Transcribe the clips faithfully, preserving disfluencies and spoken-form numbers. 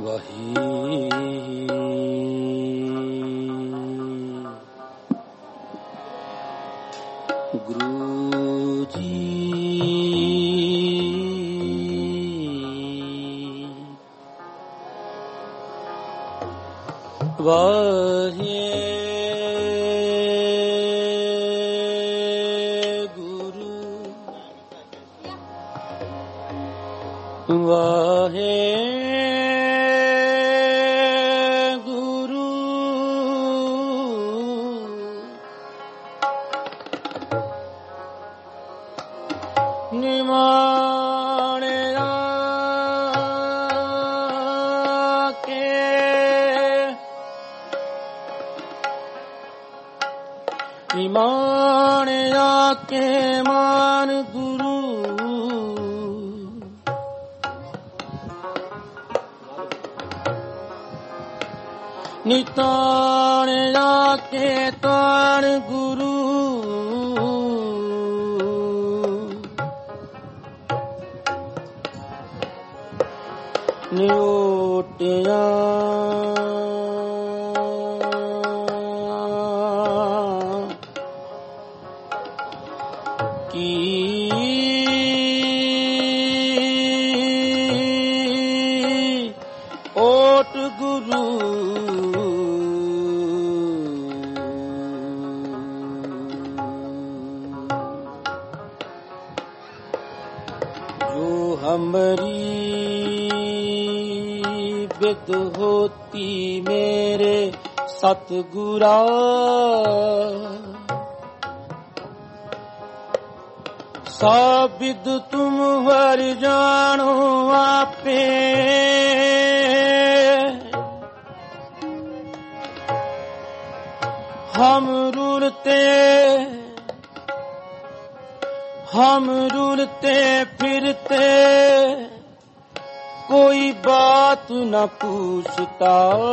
ਗੁਰੂ ਜੀ ਵਾਹਿਗੁਰੂ ਵਾਹਿਗੁਰੂ ਨਿਮਾਣਿਆ ਕੇ ਨਿਮਾਣਿਆ ਕੇ ਮਾਨ ਗੁਰੂ ਨਿਤਾਣ ਜਾ ਕੇ ਤਾਣ ਗੁਰੂ ਨਿਓਟਿਆ ਕੀ ਓਟ ਗੁਰੂ हमारी बिद होती मेरे सतगुरा साबिद तुम हर जानो आपे हम रुलते हम रुलते फिरते कोई बात न पूछता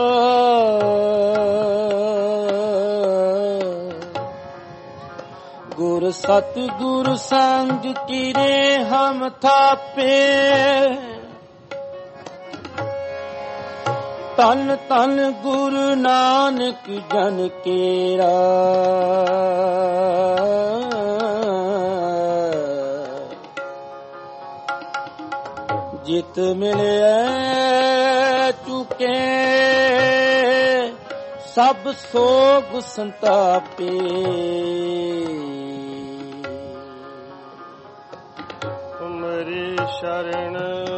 गुर सतगुर संग किरे हम थापे तन तन गुरु नानक जन केरा जित मिले चुके सब सोग संतापे तुमरी शरण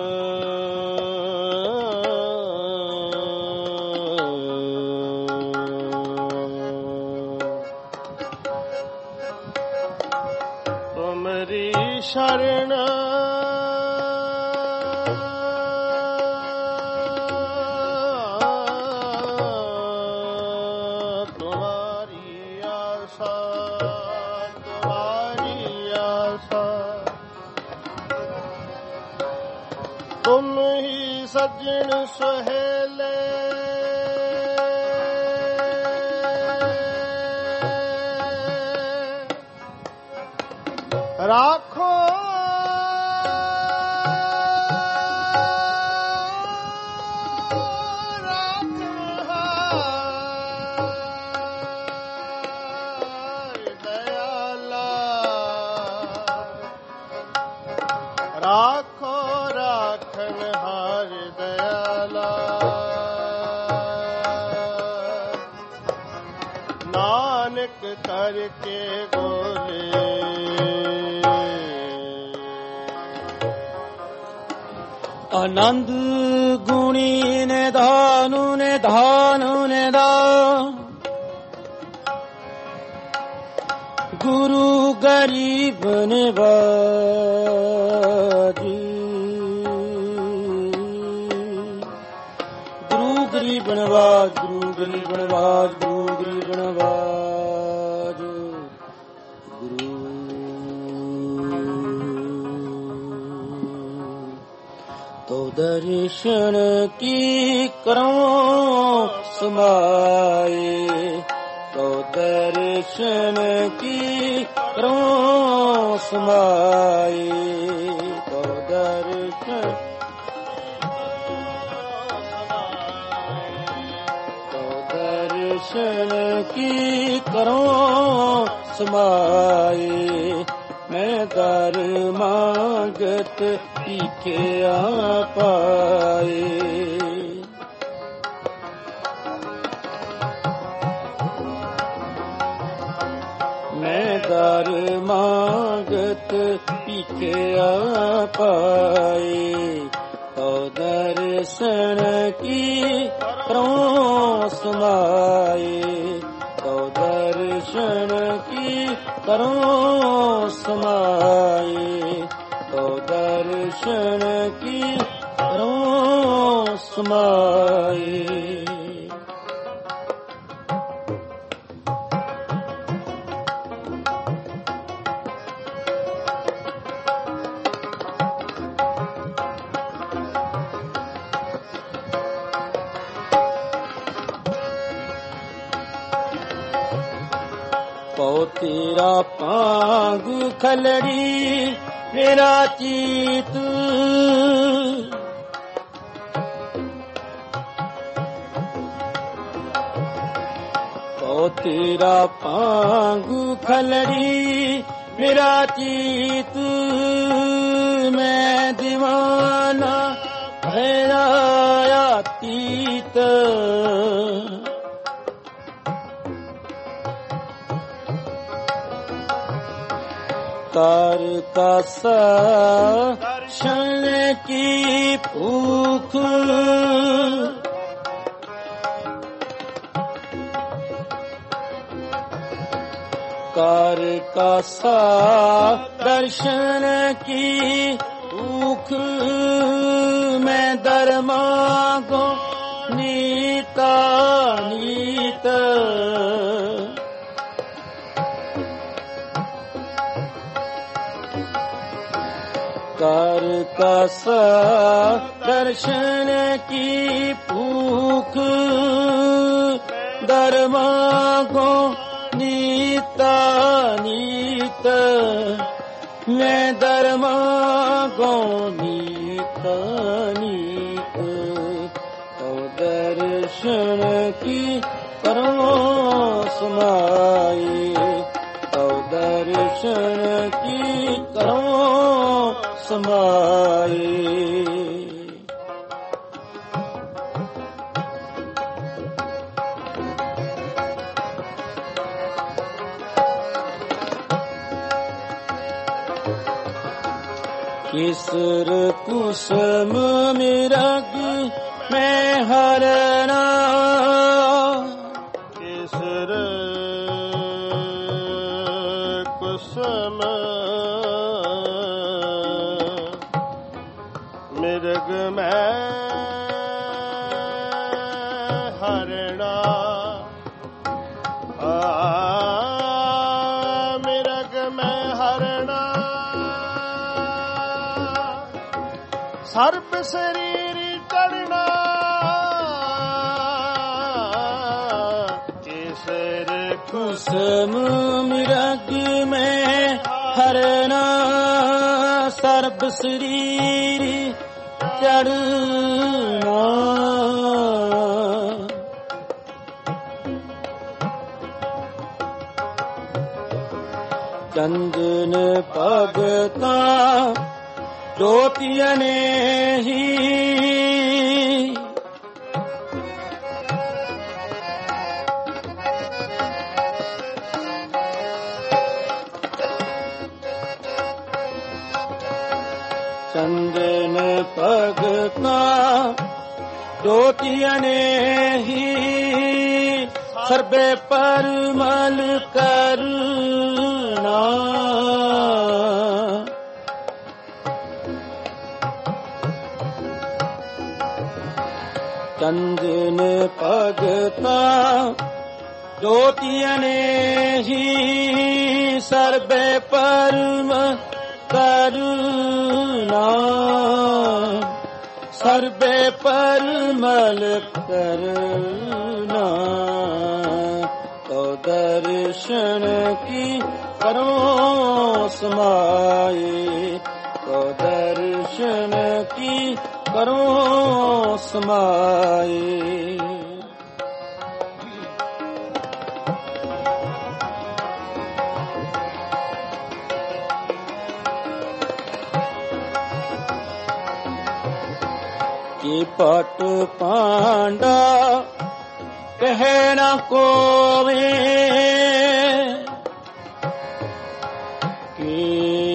तुमरी शरण तुम ही सज्जन सहेले राखो दयाला राखो राखन हार दयाला नानक करके बोले आनंद गुणी ने धानु ने धानु ने दा गुरु गरीब निवाजी गुरु गरीब नवाज गुरु गरीब नवाज गुरु गरीब नवाज गुरु तो दर्शन की करो समाए तो दर्शन की करो समाए तो दर्शन दर्शन की करो समाए। मैं दर मांगत पीखिया पाए। मैं दर मांगत पीखिया पाए। तो दर्शन की करो समाए। तो दर्शन की करो समाए। तो दर्शन की करो समाए। पौ तेरा पांग खलड़ी मेरा चीत। पौ तेरा पांग खलड़ी मेरा चीत। मैं दीवाना हैराया तीत। करता दर्शन की भूख। कर का सा दर्शन की भूख। मैं दर मांगो नीता नीत। कर का सा दर्शन की भूख। दर मांगो नीता नीत। मैं दर मांगो नीता नीत। तो दर्शन की करो समाए। तो दर्शन की करो समाए। किसर कुसुम मिरग में हरना। किसर कुसुम मिरग में हरना। मिरग में हरना। सर्प शरीर चढ़ना। किसर कुसुम मिरग में हरना। सर्प शरीर चढ़ना। चंदन भगता ज्योतियने ही। चंदन भगता ज्योतियने ही। सर्वे परमल करुणा। चंदन भगता ज्योतियने ही। सर्वे परम करुणा। सर्वे परमल करुणा। तो दर्शन की करो समाए। तो दर्शन की करो समाए। ਕੀ ਪਟ ਪਾਂਡਾ ਕਹੇ ਨਾ ਕੋਵੇ ਕੀ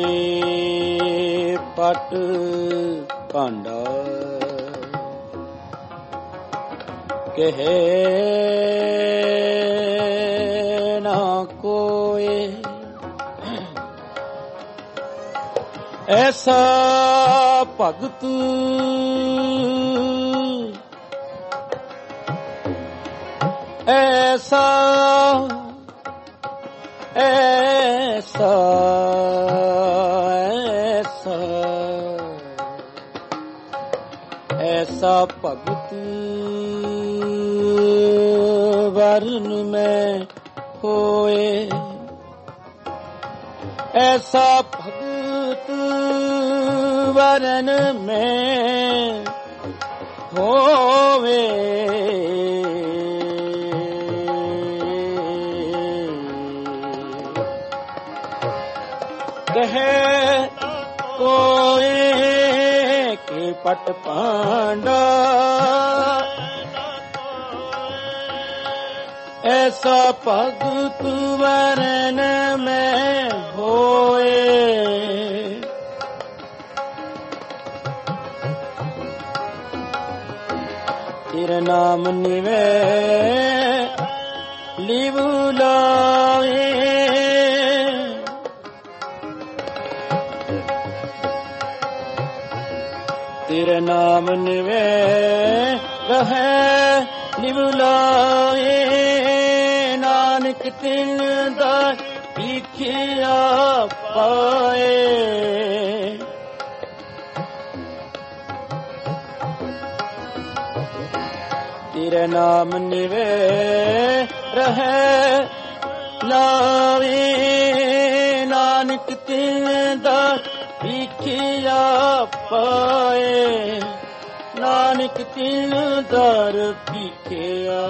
ਪਟ ਪਾਂਡਾ ਕਹੇ ਨਾ ਕੋਏ ਐਸਾ ਭਗਤ ਐਸਾ ਐਸਾ ਐਸਾ ਐਸਾ ਭਗਤ ਵਰਨ ਮੈਂ ਹੋਏ ਐਸਾ ਭਗਤ ਵਰਨ ਮੈਂ ਹੋਵੇ ਕਹੇ ਕੋਏ ਕਿ ਪਟ ਪਾਂਡਾ ਐਸਾ ਭਗਤ ਵਰਨ ਮੈਂ ਹੋਏ ਤੇਰਾ ਨਾਮ ਨਿਵੇ ਲਿਵ ਲਾਵੇ ਤੇਰਾ ਨਾਮ ਨਿਵੇ ਰਹੈ ਲਿਵ ਲਾਵੇ ਨਾਨਕ ਤਿਨ ਦਾ ਲਿਖਿਆ ਪਾਏ ਤੇਰਾ ਨਾਮ ਨਿਵੇ ਰਹੈ ਲਾਵੇ ਨਾਨਕ ਤਿਨ ਦਾ ਲਿਖਿਆ ਪਾਏ ਨਾਨਕ ਤਿਨ ਦਰ ਲਿਖਿਆ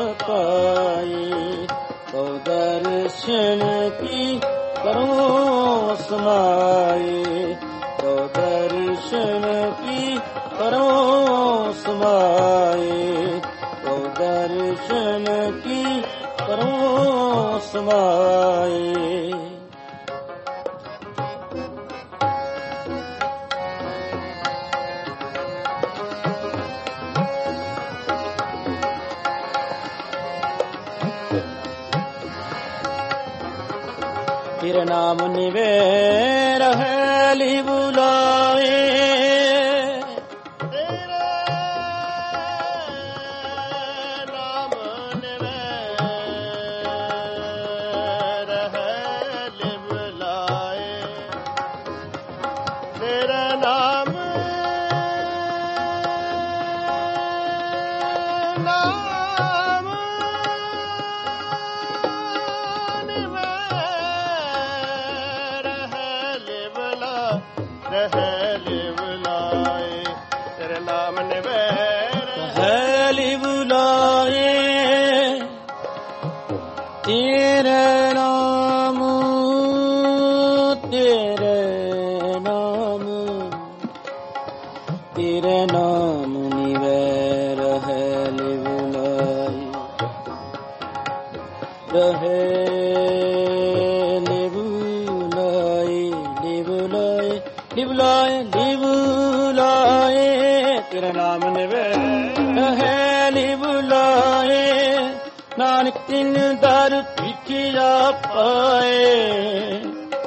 ਪਾਏ ਤੋ ਦਰਸ਼ਨ ਕੀ ਕਰੋ ਸਮਾਏ ਤੋ ਦਰਸ਼ਨ ਕੀ ਕਰੋ ਸਮਾਏ ਤੋ ਦਰਸ਼ਨ ਕੀ ਕਰੋ ਸਮਾਏ ਤੇਰਾ ਨਾਮ ਨਿਵੇ ਰਹੈ ਲਿਵ ਲਾਵੇ ਤੇਰਾ ਨਾਮ ਨਿਵੇ ਰਹੈ ਲਿਵ ਲਾਏ ਤੇਰਾ ਨਾਮ ਰਹਿ ਲਿਵ ਲਾਏ ਤੇਰੇ ਨਾਮ ਨਿਵੇ ਰਹਿ ਲਿਵ ਲਾਏ ਤੇਰੇ ਨਾਮ ਤੇਰੇ ਨਾਮ ਤੇਰੇ ਨਾਮ ਨਿਵੇ ਰਹਿ ਲਿਵ ਲਾਏ ਰਹਿ ਲਿਵ ਲਾਏ ਲਿਵ ਲਾਏ ਤੇਰਾ ਨਾਮ ਨਿਵੇ ਰਹੈ ਲਿਵ ਲਾਏ ਨਾਨਕ ਤਿਨ ਦਰ ਲਿਖਿਆ ਪਾਏ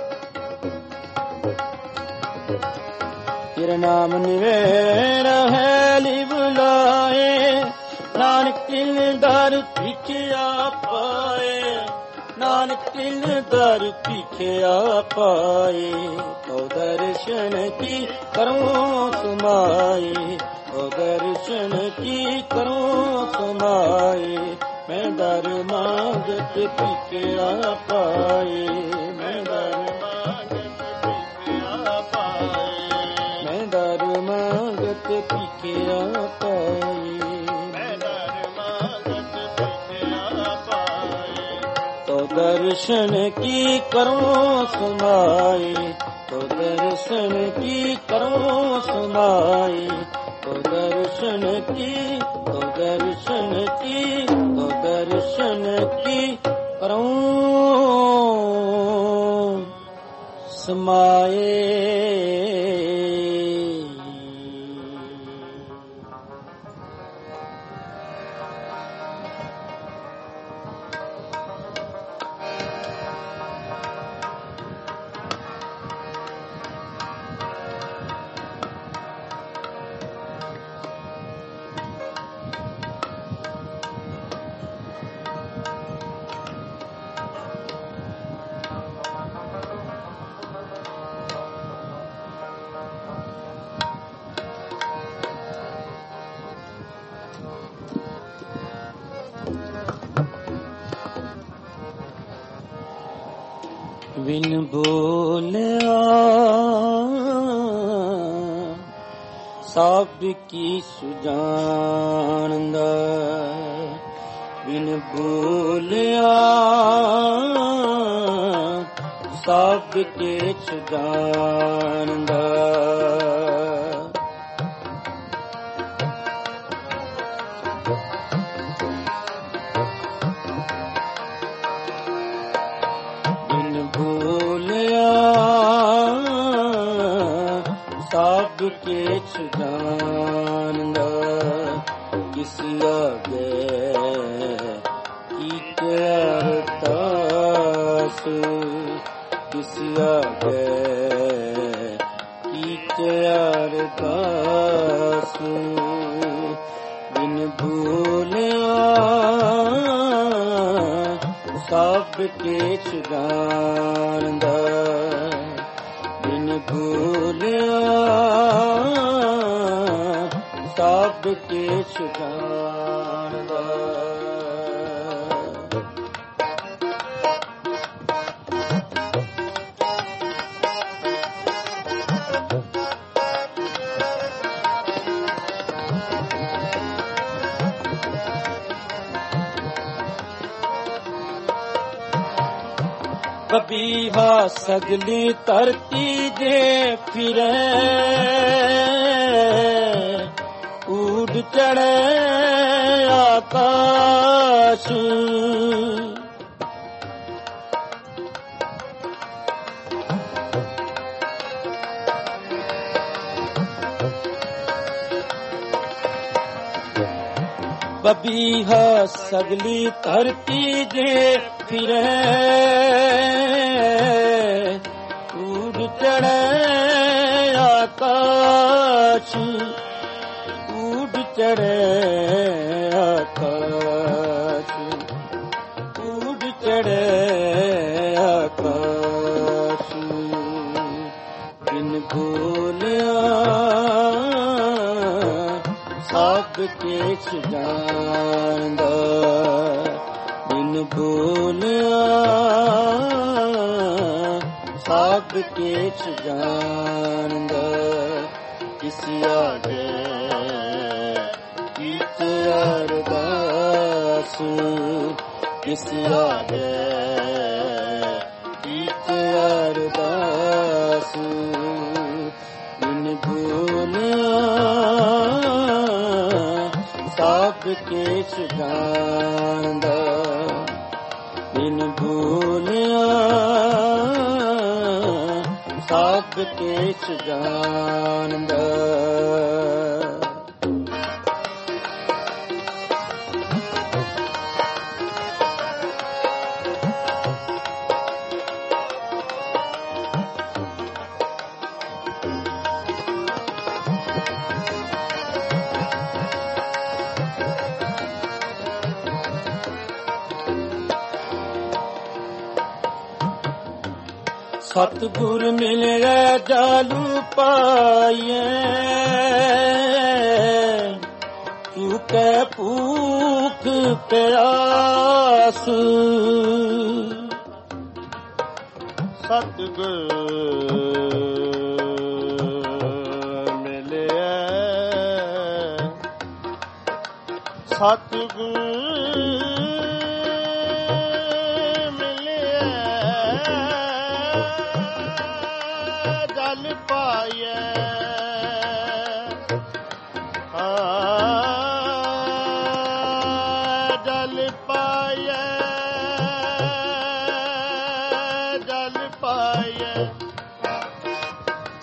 ਤੇਰਾ ਨਾਮ ਨਿਵੇ ਰਹੈ ਲਿਵ ਲਾਏ ਨਾਨਕ ਤਿਨ ਦਰ ਲਿਖਿਆ ਪਾਏ ਨਾਨਕ ਤਿਨ ਦਰ ਲਿਖਿਆ ਪਾਏ ਤੋ ਦਰਸ਼ਨ ਕੀ ਕਰੋ ਸਮਾਏ ਤੋ ਦਰਸ਼ਨ ਕੀ ਕਰੋ ਸਮਾਏ ਮੈਂ ਦਰ ਮੰਗਤ ਲਿਖਿਆ ਪਾਏ ਮੈਂ ਦਰ ਮੰਗਤ ਲਿਖਿਆ ਪਾਏ ਮੈਂ ਦਰ ਮੰਗਤ ਲਿਖਿਆ ਪਾਏ दर्शन की करो सुनाए तो दर्शन की करो सुनाए तो दर्शन दर्शन की तो दर्शन की तो दर्शन की करूं समाए। बिन बोलिया सब की सुजानदा, बिन बोलिया सब के सुजानदा। सब के जानदा किस आगे की अरदास, किस आगे की अरदास। बिन भूलिया सब के जानदा, बिन भूलिया सब के जानदा। बबीहा सगली धरती जे फिरे, उड़ चढ़े आकाश। बबीहा सगली धरती जे फिरे, उड़ चढ़े आकाश, उड़ चढ़े आकाश, उड़ चढ़े आकाश। बिन बोलिया सब के जानदा, बिन बोलिया सब के जानदा। किस आगे की अरदास, किस आगे की अरदास। बिन भूलिया सब के जानदा, बिन भूलिया सब के जानदा। सतगुर मिले जालू पाइए, चूके भूख प्यास। सतगुर मिले सतगुर Ah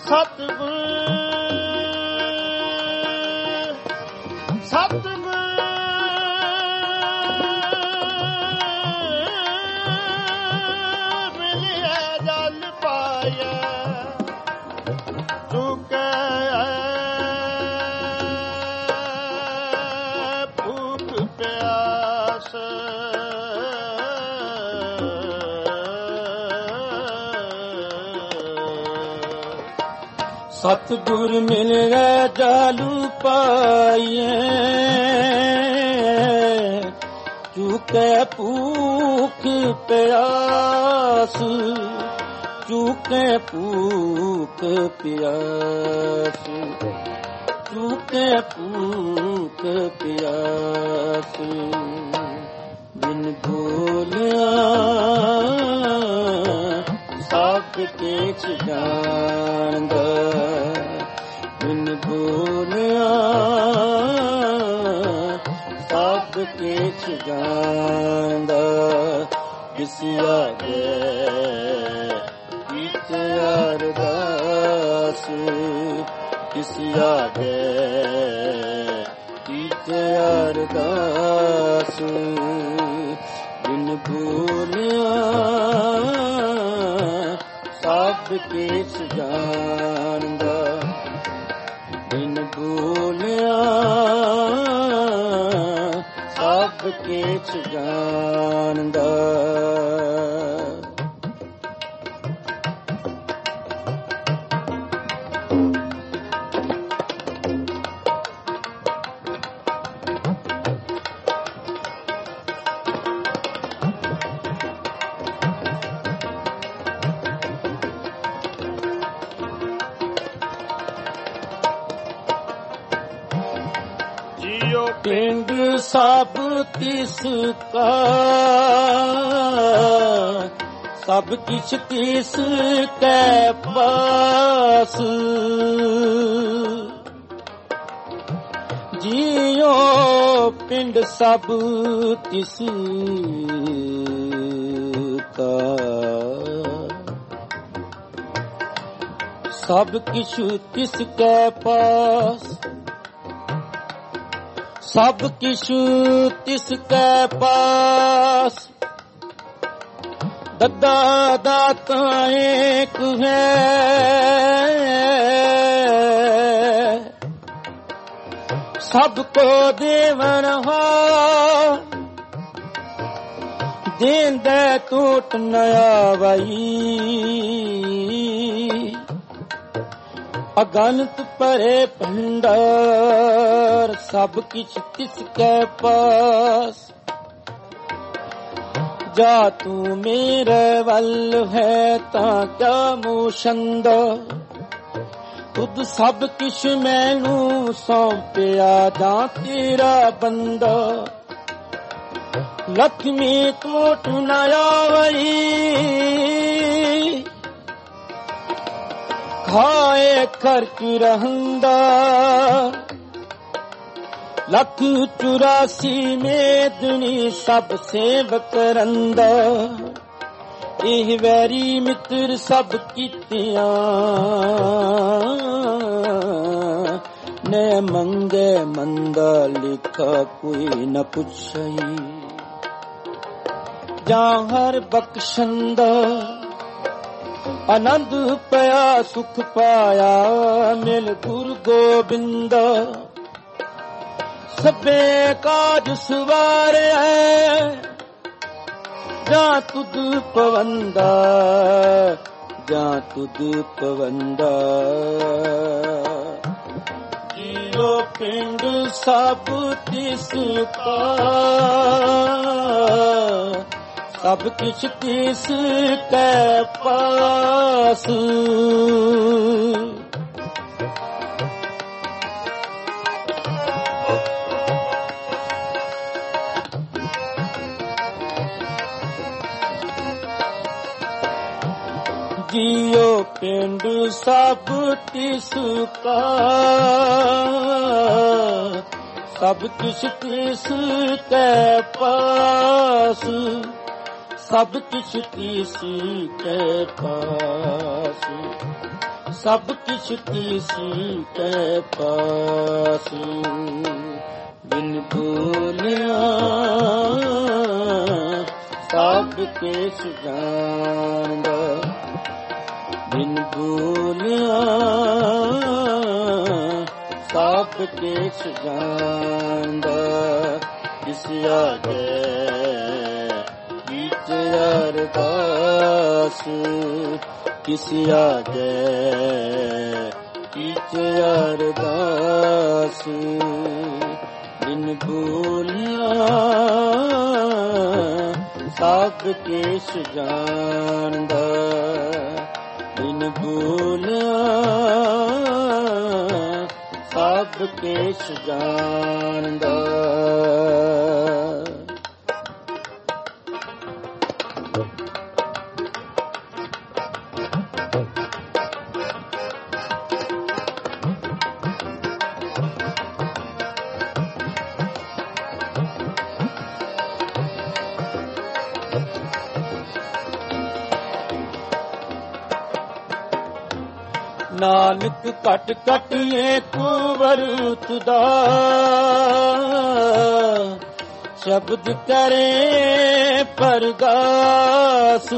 ਸਤਿਗੁਰ ਸਤਿਗੁਰ ਮਿਲਿਆ ਜਲ ਪਾਇਆ ਚੁਕੇ ਭੂਖ ਪਿਆਸ ਸਤਿਗੁਰ ਮਿਲਿਆ ਜਲ ਪਾਇਆ ਚੁਕੇ ਭੂਖ ਪਿਆਸ ਚੁਕੇ ਭੂਖ ਪਿਆਸ ਚੁਕੇ ਭੂਖ ਪਿਆਸ ਬਿਨ ਬੋਲਿਆ ਸਭ ਕੁਛ ਜਾਣਦਾ ਬਿਨ ਬੋਲਿਆ ਸਭ ਕੁਛ ਜਾਣਦਾ ਕਿਸ ਆਗੇ ਕੀਤ ਅਰਦਾਸ ਕਿਸ ਆਗੇ ਕੀਤ ਅਰਦਾਸ ਬਿਨ ਬੋਲਿਆ ਸਭ ਕੁਛ ਜਾਣਦਾ ਬਿਨ ਬੋਲਿਆ ਸਭ ਕੁਛ ਜਾਣਦਾ ਪਿੰਡ ਸਭ ਤਿਸ ਕਾ ਸਭ ਕਿਛ ਤਿਸ ਕੈ ਪਾਸ ਜਿਉ ਪਿੰਡ ਸਭ ਤਿਸ ਕਾ ਸਭ ਕਿਛ ਤਿਸ ਕੈ ਪਾਸ ਸਭ ਕਿਛ ਤਿਸ ਕੈ ਪਾਸ ਦੱਦਾ ਦਾਤਾ ਏਕ ਹੈ ਸਭ ਕੋ ਦੇਵਨ ਹਾਰ ਦੇਂਦੇ ਟੂਟ ਨ ਆਵਈ ਅਗਨਤ ਭਰੇ ਭੰਡਾਰ ਸਭ ਕਿਛ ਤਿਸ ਕੈ ਪਾਸ ਜਾ ਤੂੰ ਮੇਰੇ ਵੱਲ ਹੈ ਤਾਂ ਕਿਆ ਮੂਸ਼ੰਦ ਤੁਧ ਸਭ ਕਿਛ ਮੈਨੂੰ ਸੌਂਪਿਆ ਜਾਂ ਤੇਰਾ ਬੰਦਾ ਲక్ష్ਮੀ ਟੂਟ ਨ ਆਵਈ ਖਾਏ ਖਰਚ ਰਹਿੰਦਾ ਲੱਖ ਚੁਰਾਸੀ ਮੇਦਨੀ ਸਭ ਸੇਵਕ ਰੰਦਾ ਇਹ ਵੈਰੀ ਮਿੱਤਰ ਸਭ ਕੀਤਿਆਂ ਨੇ ਮੰਗੇ ਮੰਦਾ ਲਿਖਾ ਕੋਈ ਨ ਪੁੱਛਈ ਜਾਂ ਹਰ ਬਖਸ਼ੰਦਾ ਆਨੰਦ ਪਿਆ ਸੁਖ ਪਾਇਆ ਮਿਲ ਗੁਰ ਗੋਬਿੰਦ ਸਭੇ ਕਾਜ ਸਵਾਰਿਆ ਜਾਂ ਤੁਧ ਪਵੰਦਾ ਜਾਂ ਤੁਧ ਪਵੰਦਾ ਜੀਓ ਪਿੰਡ ਸਭ ਤਿਸ ਕਾ ਸਭ ਕਿਛ ਤਿਸ ਕੈ ਪਾਸ ਜੀਓ ਪਿੰਡ ਸਭ ਤਿਸ ਕਾ ਸਭ ਕਿਛ ਤਿਸ ਕੈ ਪਾਸ ਸਭ ਕਿਛ ਤਿਸ ਕੈ ਪਾਸ ਸਭ ਕਿਛ ਕੀਸੀ ਕੈ ਪਾਸ, ਬਿਨ ਬੋਲਿਆ ਸਭ ਕਿਛ ਜਾਣਦਾ, ਬਿਨ ਬੋਲਿਆ ਸਭ ਕਿਛ ਜਾਣਦਾ। ਕਿਸ ਆਗੇ ਕੀਚ ਅਰਦਾਸ, ਕਿਸ ਆਗੇ ਕੀਚ ਅਰਦਾਸ, ਬਿਨ ਬੋਲਿਆ ਸਭ ਕਿਛ ਜਾਣਦਾ, ਬਿਨ ਬੋਲਿਆ ਸਭ ਕਿਛ ਜਾਣਦਾ। ਨਾਨਕ ਘਟ ਘਟਿਏ ਕੁੰਵਰ ਤੁਦਾ, ਸ਼ਬਦ ਕਰੇ ਪਰਗਾਸ।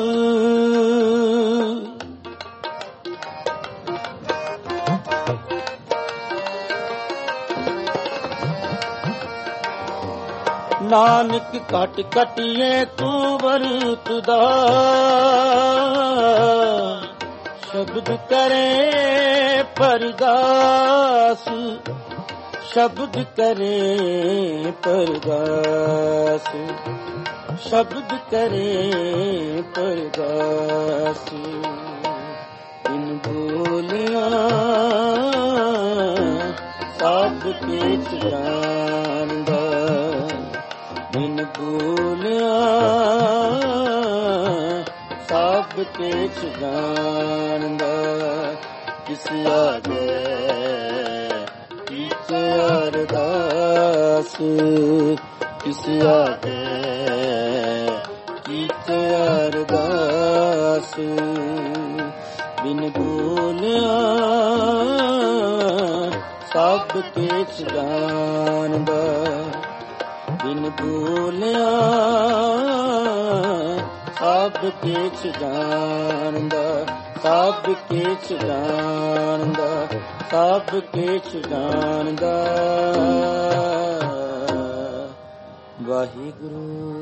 ਨਾਨਕ ਘਟ ਘਟਿਏ ਕੁੰਵਰ ਤੁਦਾ, ਸ਼ਬਦ ਕਰੇ ਪਰਗਾਸ, ਸ਼ਬਦ ਕਰੇ ਪਰਗਾਸ, ਸ਼ਬਦ ਕਰੇ ਪਰਗਾਸ। ਬਿਨ ਬੋਲਿਆ ਸਭ ਕਿਛ ਜਾਣਦਾ, ਬਿਨ ਬੋਲਿਆ ਸਭ ਕਿਛ ਜਾਣਦਾ। ਕਿਸ ਆਗੇ ਕੀਚ ਅਰਦਾਸ, ਕਿਸ ਆਗੇ ਕੀਚ ਅਰਦਾਸ, ਬਿਨ ਬੋਲਿਆ ਸਭ ਕਿਛ ਜਾਣਦਾ, ਬਿਨ ਬੋਲਿਆ ਸਭ ਕਿਛ ਜਾਣਦਾ, ਸਭ ਕਿਛ ਜਾਣਦਾ, ਸਭ ਕਿਛ ਜਾਣਦਾ। ਵਾਹਿਗੁਰੂ।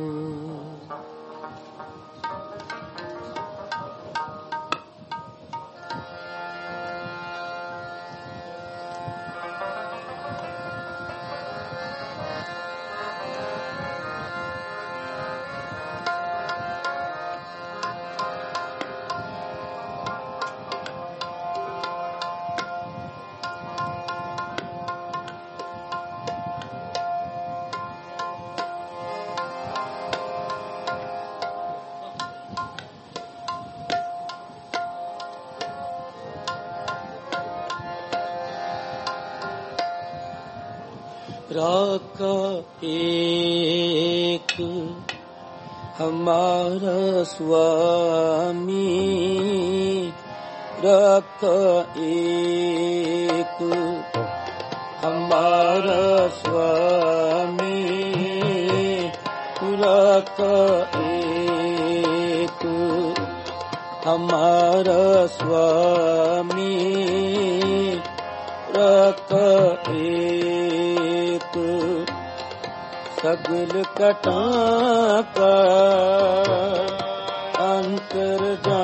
राखा एक हमारा स्वामी, राखा एक हमारा स्वामी, राखा एक हमारा स्वामी, राखा एक सगल कटां का अंतर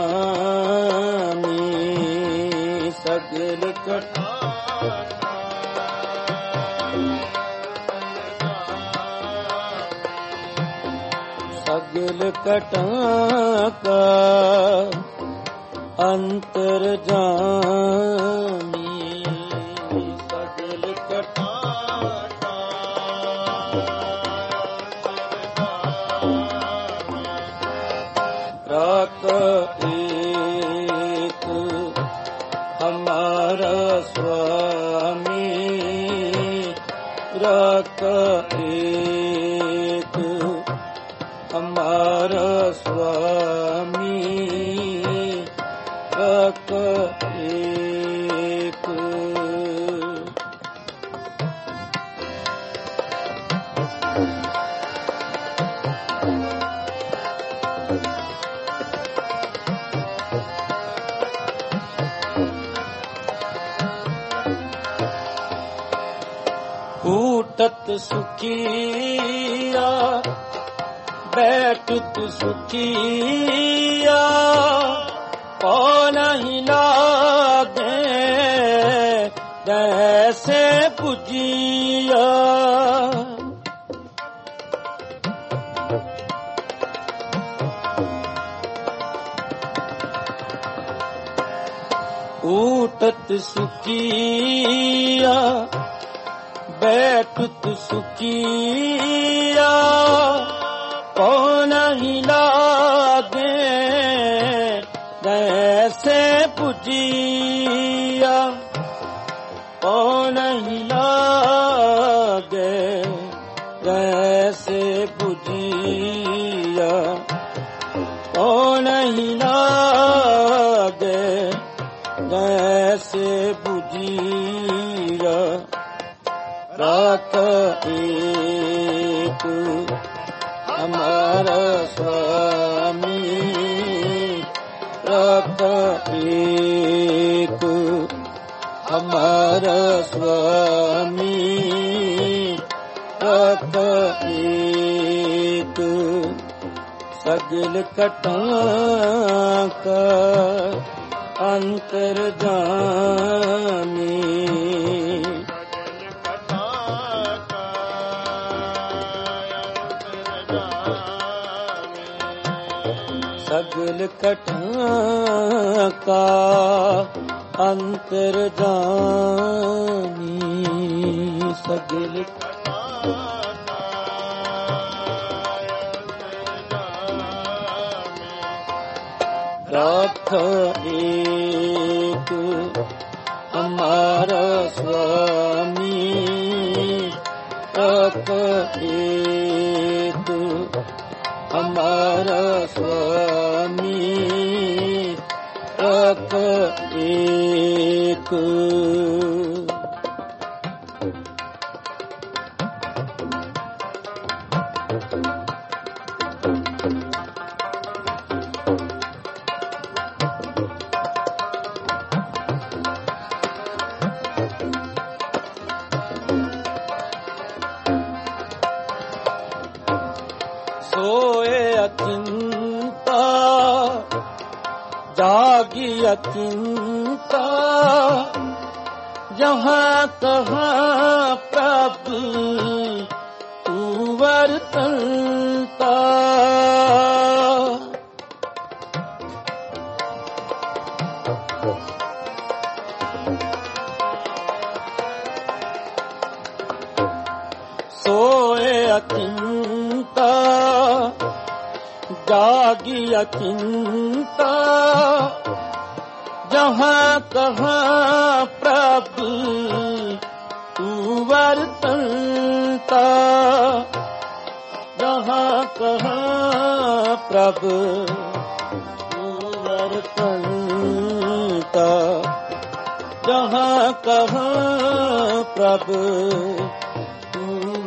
जामी, सगल कटां सगल कटां का अंतर जामी, सगल कटां राखा एक हमारा स्वामी, राखा एक हमारा स्वामी, राखा एक उठत सुखिया बैठत सुखिया को नहीं लागे जैसे पुजिया। उठत सुखिया बैठत सुखिया को नहीं लागे जैसे पुजिया। को नहीं लागे जैसे पुजिया। को नहीं लागे जैसे पुजिया। रात एक हमारा स्वामी रात एक हमारा स्वामी रात एक सगल कटा का अंतर्जामी। सगल कटा का अंतर्जामी। सगल रात एक हमारा स्वामी रात एक हमारा स्वामी रात एक। सोए अचिंता जागी अचिंता जहाँ तहाँ प्रभु तू वर्तनता। सोए अचिंता जागी अचिंता जहाँ तहाँ प्रभु तू वर्तनता। जहाँ तहाँ प्रभु तू वर्तनता। जहाँ तहाँ प्रभु तू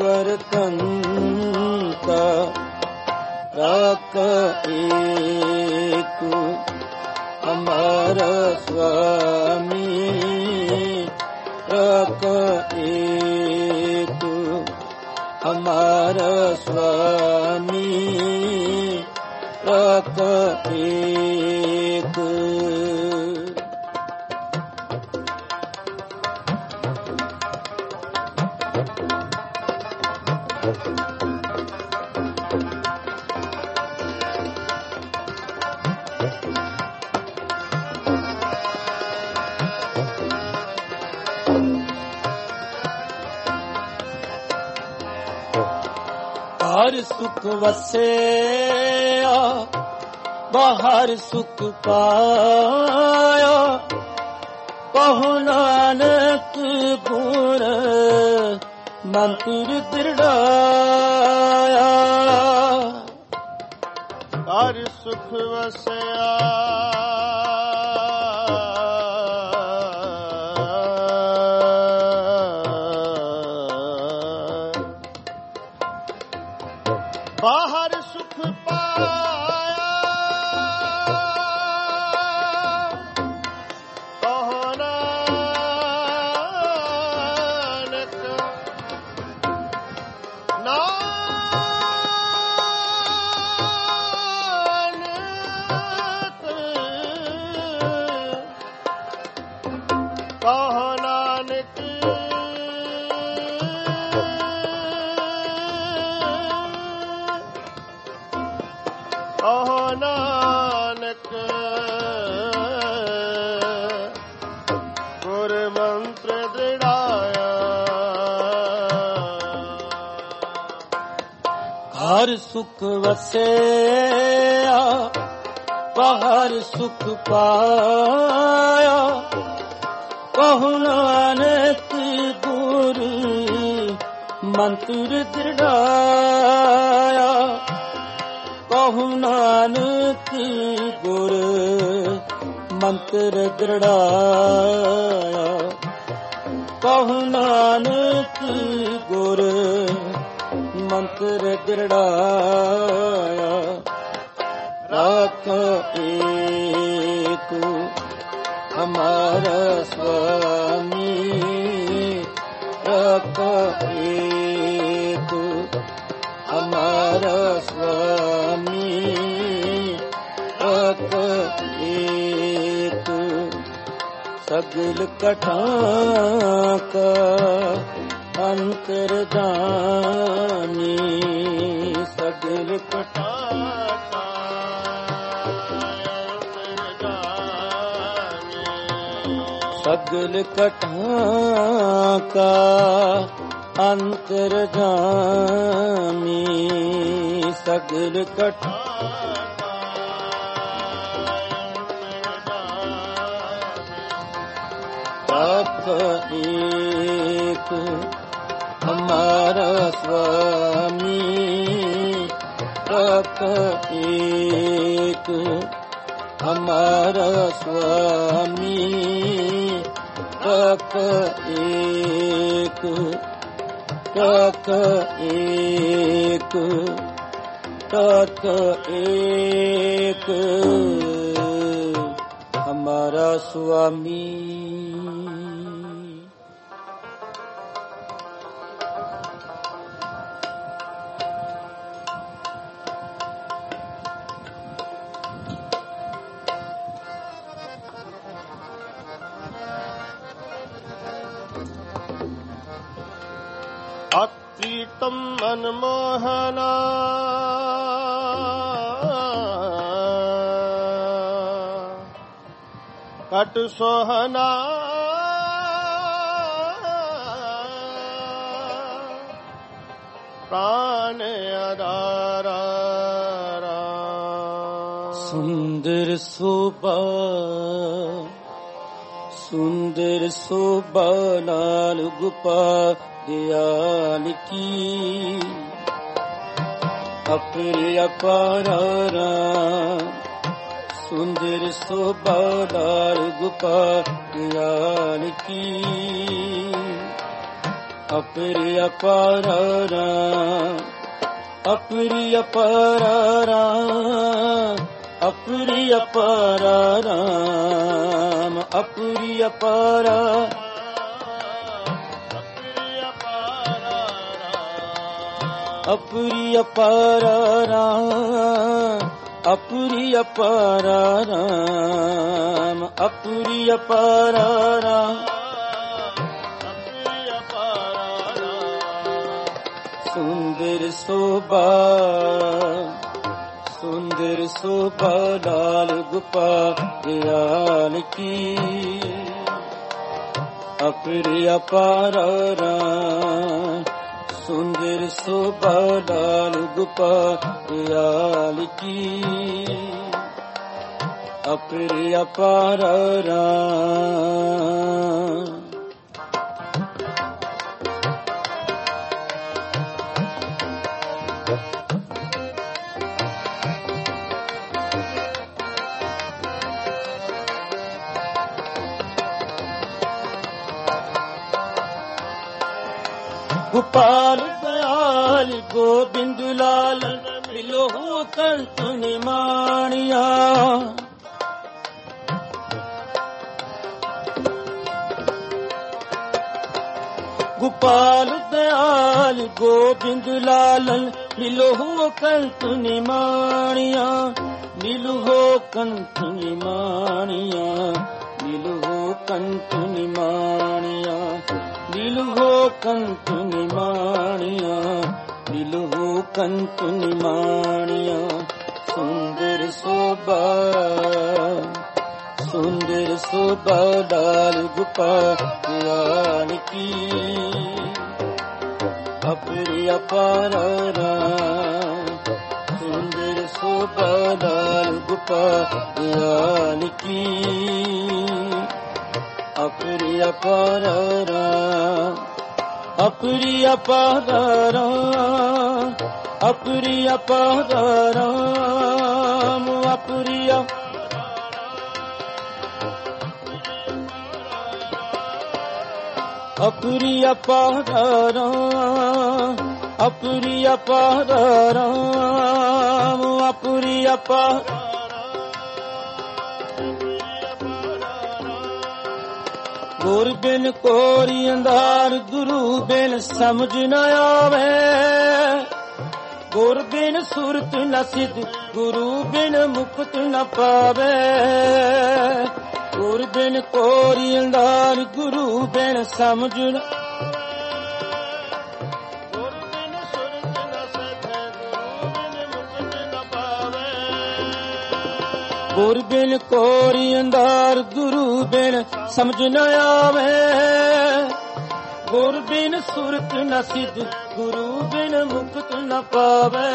वर्तनता। रात एक हमारा स्वामी रात एक हमारा स्वामी रात एक। हर सुख वसेया बाहर सुख पाया। कहो नानक गुण मंत्र दृढ़ाया। हर सुख वसेया बाहर सुख पाया। कहो नानक ਨਾਨਕ ਆਹ ਨਾਨਕ ਗੁਰ ਮੰਤਰ ਦ੍ਰਿੜਾਇਆ ਘਰ ਸੁਖ ਵਸਿਆ ਬਾਹਰ ਸੁਖ ਪਾਇਆ ਕਹੁ ਨਾਨਕ ਗੁਰ ਮੰਤਰ ਦ੍ਰਿੜਾਇਆ ਕਹੁ ਨਾਨਕ ਗੁਰ ਮੰਤਰ ਦ੍ਰਿੜਾਇਆ ਕਹੁ ਨਾਨਕ ਗੁਰ ਮੰਤਰ ਦ੍ਰਿੜਾਇਆ ਰਾਖ ਏਕ ਹਮਾਰਾ ਸੁਆਮੀ ਰਾਖ ਏਕ हमारा स्वामी राख एक सगल कठा का अंतर्जामी सगल कठा का सगल कठा का अंतर्जामी सगल कठा राख एक हमारा स्वामी राख एक हमारा स्वामी राख एक राख एक राख एक हमारा स्वामी प्रीतम मनमोहना कट सोहना प्राण आधारा सुंदर शोभा सुंदर शोभा लाल गोपाल दयाल की अपने अपार सुंदर शोभा लाल गोपाल दयाल की अपने अपार अपने अपार अपने अपार अपने अपार अपुरी अपार अपुरी अपार अपुरी अपार सुंदर शोभा सुंदर शोभा लाल गोपाल दयाल की अपुरी अपार सुंदर शोभा लाल गोपाल दयाल की अपने अपार गोपाल दयाल गोविंद लाल मिलो हो कंठ निमानिया गोपाल दयाल गोविंद लाल मिलो हो कंठ निमानिया मिलो हो कंठ निमानिया मिलो हो कंठ निमानिया ਕੰਤ ਨਿਮਾਣੀਆਂ, ਦਿਲਹੂ ਕੰਤ ਨਿਮਾਣੀਆਂ। ਸੁੰਦਰ ਸੋਭਾ ਸੁੰਦਰ ਸੋਭਾ ਡਾਲ ਗੋਪਾਲ ਕੀ, ਅਪਰਿ ਅਪਾਰਾ ਸੁੰਦਰ ਸੋਭਾ ਡਾਲ ਗੋਪਾਲ ਕੀ, ਅਪਰਿ ਅਪਾਰਾ ਅਪਰਿ ਅਪਾਰਾ ਅਪਰਿ ਅਪਾਰਾ ਅਪਰਿ ਅਪਰਿ ਅਪਾਰਾ ਅਪਰਿ ਅਪਾਰਾ ਅਪਰਿ ਅਪਾਰਾ। ਗੁਰ ਬਿਨ ਕੋਰੀ ਅੰਧਾਰ, ਗੁਰੂ ਬਿਨ ਸਮਝ ਨ ਆਵੇ। ਗੁਰ ਬਿਨ ਸੁਰਤ ਨ ਸਿਧ, ਗੁਰੂ ਬਿਨ ਮੁਕਤ ਨ ਪਾਵੇ। ਗੁਰ ਬਿਨ ਕੋਰੀ ਅੰਧਾਰ, ਗੁਰੂ ਬਿਨ ਸਮਝ ਨ, ਗੁਰ ਬਿਨ ਸੁਰਤ ਨ ਸਿਧ, ਗੁਰੂ ਬਿਨ ਮੁਕਤ ਨ ਪਾਵੇ। ਗੁਰ ਬਿਨ ਕੋਰੀ ਅੰਧਾਰ, ਗੁਰੂ ਬਿਨ ਸਮਝ ਨ ਆਵੇ। ਗੁਰ ਬਿਨ ਸੁਰਤ ਨ ਸਿਧ, ਗੁਰੂ ਬਿਨ ਮੁਕਤ ਨ ਪਾਵੇ।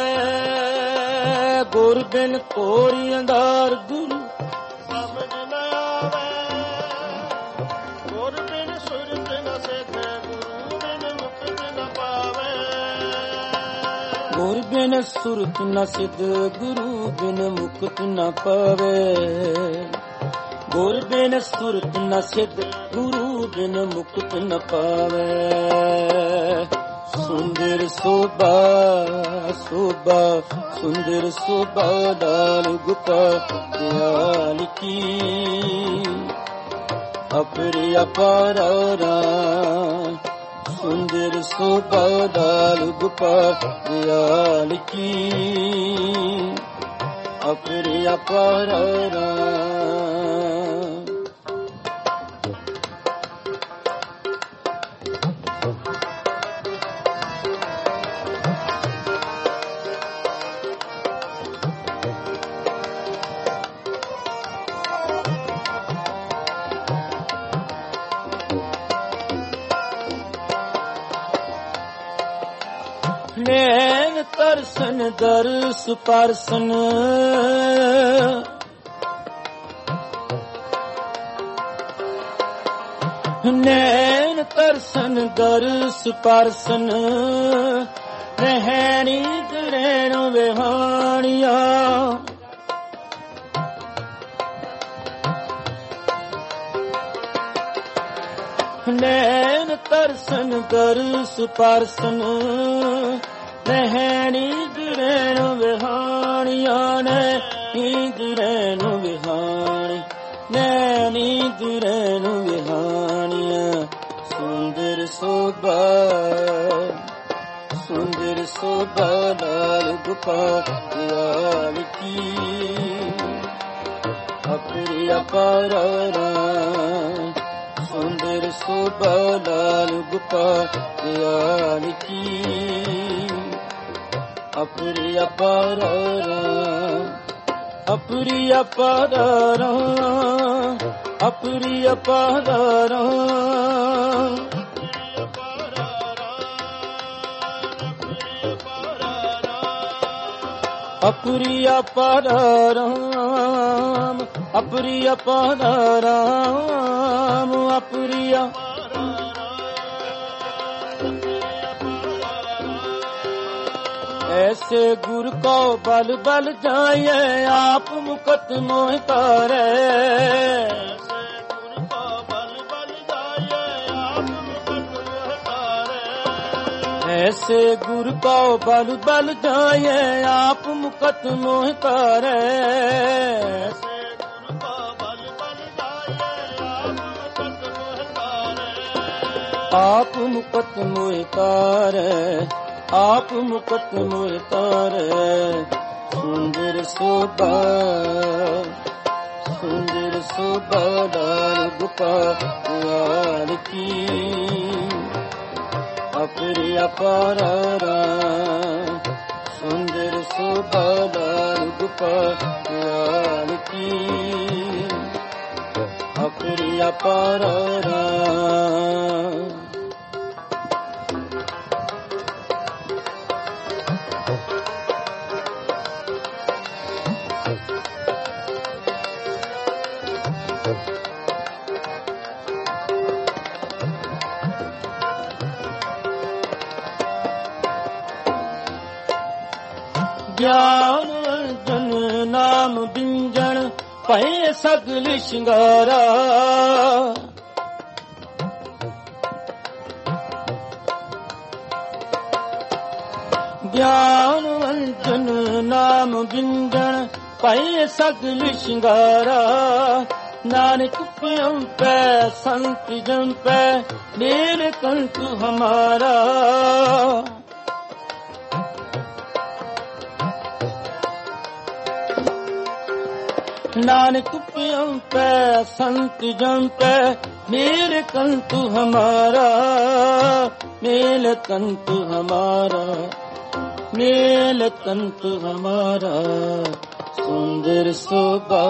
ਗੁਰ ਬਿਨ ਕੋਰੀ ਅੰਧਾਰ, ਗੁਰੂ ਸਮਝ ਨ ਆਵੇ। ਗੁਰ ਬਿਨ ਸੁਰਤ ਨ ਸਿਧ, ਗੁਰੂ ਬਿਨ ਮੁਕਤ ਨ ਪਾਵੇ। ਗੁਰ ਬਿਨ ਸੁਰਤ ਨ ਸਿਧ, ਗੁਰੂ ਬਿਨ ਮੁਕਤ ਨ ਪਾਵੇ। ਗੁਰ ਬਿਨ ਸੁਰਤ ਨ ਸਿਧ, ਗੁਰੂ ਬਿਨ ਮੁਕਤ ਨ ਪਾਵੇ। ਸੁੰਦਰ ਸੋਭਾ ਸੋਭਾ ਸੁੰਦਰ ਸੋਭਾ ਡਾਲ ਗੋਪਾਲ ਕੀ, ਅਪਰਿ ਅਪਾਰਾ ਸੁੰਦਰ ਸੋਭਾ ਡਾਲ ਗੋਪਾਲ ਕੀ, ਅਪਰਿ ਅਪਾਰਾ। ਨੈਣ ਤਰਸਨ ਦਰਸ ਪਰਸਨ, ਨੈਣ ਤਰਸਨ ਦਰਸ ਪਰਸਨ। ਰਹਿਣੀ ਰਹਿਣ ਵਿਹਾਣੀਆਂ, ਨੈਣ ਤਰਸਨ ਦਰਸ ਪਰਸਨ। ਰਹਿਣੀ ਰਹਿਣ ਵਿਹਾਣੀਆਂ ਨੇ, ਨੀਂਦ ਰਹਿਣ ਵਿਹਾਣੀ ਨੇ, ਨੀਂਦ ਰਹਿਣ ਵਿਹਾਣੀਆਂ। ਸੁੰਦਰ ਸੋਭਾ ਸੁੰਦਰ ਸੋਭਾ ਡਾਲ ਗੋਪਾਲ ਕੀ, ਅਪਰਿ ਅਪਾਰਾ ਸੁੰਦਰ ਸੋਭਾ ਡਾਲ ਗੋਪਾਲ ਕੀ, ਅਪਰਿ ਅਪਾਰਾ ਅਪਰਿ ਅਪਾਰਾ ਅਪਰਿ ਅਪਾਰਾ। ਅਪਰਿ ਅਪਾਰਾ ਅਪਰਿ ਅਪਾਰਾ ਅਪਰਿ। ऐसे गुर को बल बल जाए, आप मुकत मोह तारे। ऐसे गुर को बल बल जाए, आप मुकत मोह तारे। आप मुकत मोह तारे, आप मुकत मोह तारे। सुंदर शोभा सुंदर शोभा डाल गोपाल की, ਅਪਾਰ ਰਾਮ ਸੁੰਦਰ ਸੁਭਾਲਾ ਰੂਪਾਲ ਕੀ ਅਪਰੀ ਅਪਾਰ ਰਾਮ ਗਿਆਨ ਅਰਜਨ ਨਾਮ ਬਿੰਜਣ ਭਏ ਸਗਲ ਸ਼ਿੰਗਾਰਾ ਗਿਆਨ ਅਰਜਨ ਨਾਮ ਬਿੰਜਣ ਭਏ ਸਗਲ ਸ਼ਿੰਗਾਰਾ ਨਾਨਕ ਪਿਅੰ ਪੈ ਸੰਤ ਜਨ ਪੈ ਮੇਲ ਕੰਤ ਹਮਾਰਾ ਨਾਨਕ ਪਿਅੰ ਪੈ ਸੰਤ ਜਨ ਪੈ ਮੇਲ ਕੰਤ ਹਮਾਰਾ ਮੇਲ ਕੰਤ ਹਮਾਰਾ ਮੇਲ ਕੰਤ ਹਮਾਰਾ ਸੁੰਦਰ ਸੋਭਾ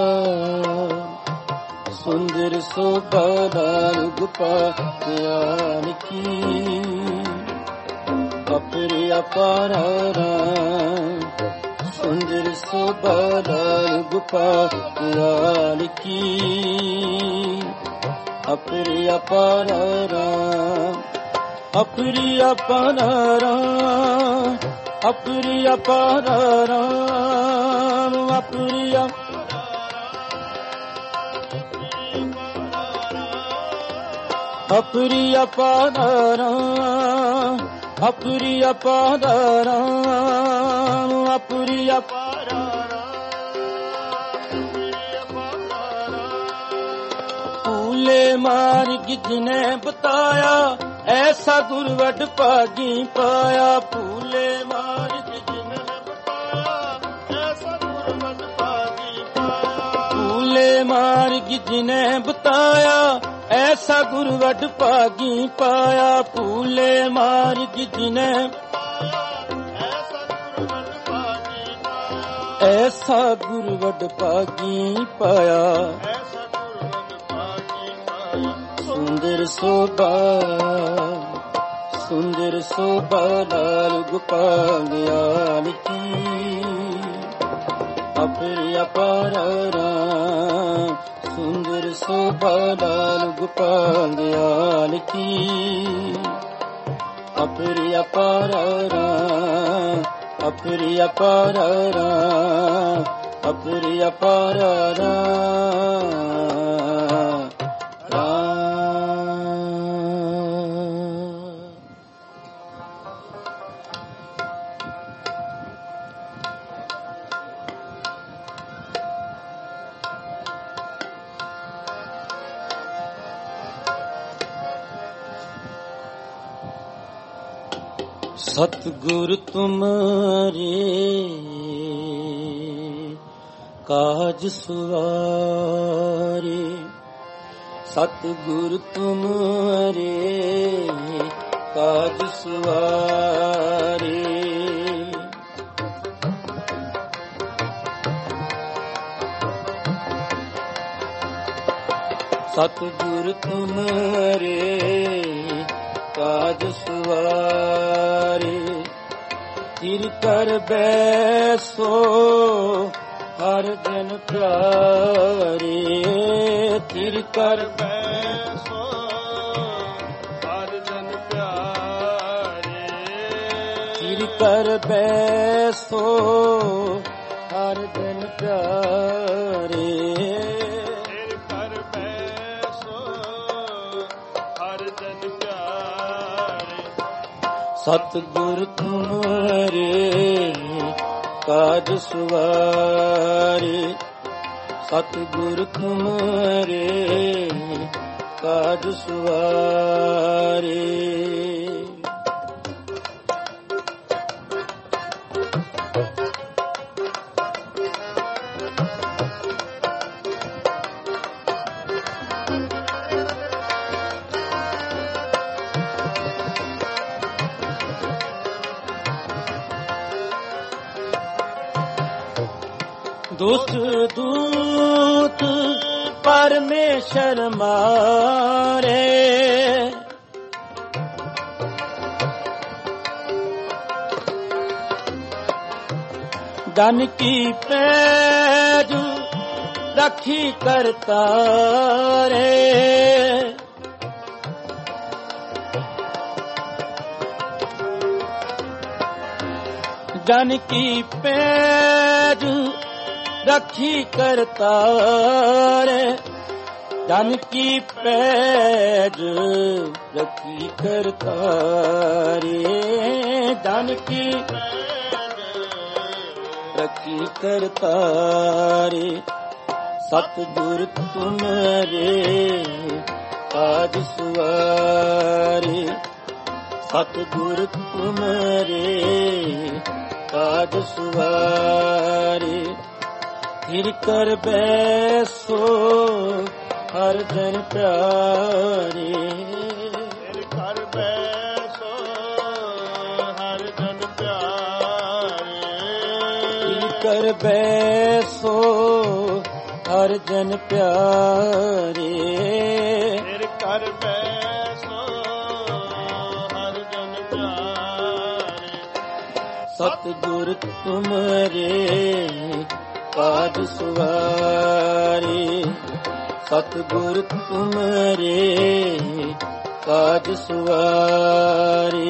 ਸੁੰਦਰ ਸੋਭਾ ਰੂਪਾਲ ਕੀ ਅਪਰੇ ਅਪਾਰ ਰਾਮ ਸੁੰਦਰ ਸੋਭਾ ਰੂਪਾਲ ਕੀ ਅਪਰੇ ਅਪਾਰ ਰਾਮ ਅਪਰੇ ਅਪਾਰ ਰਾਮ ਅਪਰੇ ਅਪਾਰ ਰਾਮ ਅਪਰੇ ਅਪਰੀ ਅਪਾਰ ਰਾਮ ਅਪਰੀ ਅਪਾਰ ਰਾਮ ਅਪਰੀ ਅਪਾਰ ਭੂਲੇ ਮਾਰਗ ਜਿਨੇ ਬਤਾਇਆ ਐਸਾ ਗੁਰ ਵੱਡ ਭਾਗੀ ਪਾਇਆ ਭੂਲੇ ਮਾਰਗ ਜਿਨੇ ਬਤਾਇਆ ਐਸਾ ਗੁਰ ਵੱਡ ਭਾਗੀ ਪਾਇਆ ਭੂਲੇ ਮਾਰਗ ਜਿਨੇ ਬਤਾਇਆ ਐਸਾ ਗੁਰ ਵੱਡ ਭਾਗੀ ਪਾਇਆ ਭੂਲੇ ਮਾਰਗ ਜਿਨੇ ਐਸਾ ਗੁਰ ਵੱਡ ਭਾਗੀ ਪਾਇਆ ਸੁੰਦਰ ਸੋਭਾ ਸੁੰਦਰ ਸੋਭਾ ਲਾਲ ਗੋਪਾਲ ਕੀ ਅਪਰੇ ਅਪਾਰ ਰਾਮ ਸੁੰਦਰ ਸੋਭਾ ਲਾਲ ਗੋਪਾਲ ਕੀ ਅਪਰੇ ਅਪਾਰ ਰਾਮ ਅਪਰੇ ਅਪਾਰ ਰਾਮ ਅਪਰੇ ਅਪਾਰ ਰਾਮ सतगुर तुम्हारे काज सुवारे सतगुर तुम्हारे काज सुवारे सतगुर तुम्हारे काज सुवारे तिर कर बैसो हर दिन प्यारे तिर कर बैसो हर दिन प्यारे तिर कर बैसो हर दिन प्यारे तिर कर बैसो हर दिन प्यारे सतगुर तुम्हारे काज सुवारे सतगुर तुम्हारे काज सुवारे ਦੁਸ਼ਟ ਦੂਤ ਪਰਮੇਸ਼ਰ ਮਾਰੇ, ਧਨ ਕੀ ਪੈਜ ਰੱਖੀ ਕਰਤਾਰੇ, ਧਨ ਕੀ ਪੈਜ ਰੱਖੀ ਕਰਤਾਰੇ, ਧਨ ਕੀ ਪੈਜ ਰੱਖੀ ਕਰਤਾਰੇ, ਧਨ ਕੀ ਰੱਖੀ ਕਰਤਾਰੇ। ਸਤਿਗੁਰ ਤੁਮਰੇ ਕਾਜ ਸਵਾਰੇ, ਸਤਿਗੁਰ ਤੁਮਰੇ ਕਾਜ ਸਵਾਰੇ। ਫਿਰ ਕਰ ਬੈਸੋ ਹਰ ਜਨ ਪਿਆਰੇ, ਫਿਰ ਕਰ ਬੈਸੋ ਹਰ ਜਨ ਪਿਆਰੇ, ਫਿਰ ਕਰ ਬੈਸੋ ਹਰ ਜਨ ਪਿਆਰੇ, ਫਿਰ ਕਰ ਬੈਸੋ ਹਰ ਜਨ ਪਿਆਰੇ। ਸਤਿਗੁਰ ਤੁਮਰੇ ਕਾਜ ਸਵਾਰੇ, ਸਤਿਗੁਰ ਤੁਮਰੇ ਕਾਜ ਸਵਾਰੇ।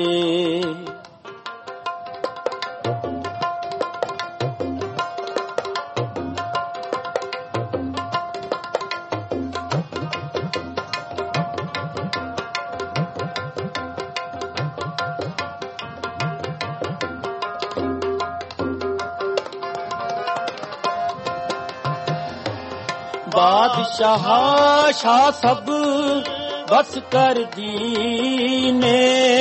ਬਾਦਸ਼ਾਹ ਸ਼ਾਹ ਸਭ ਬਸ ਕਰ ਦੀਨੇ,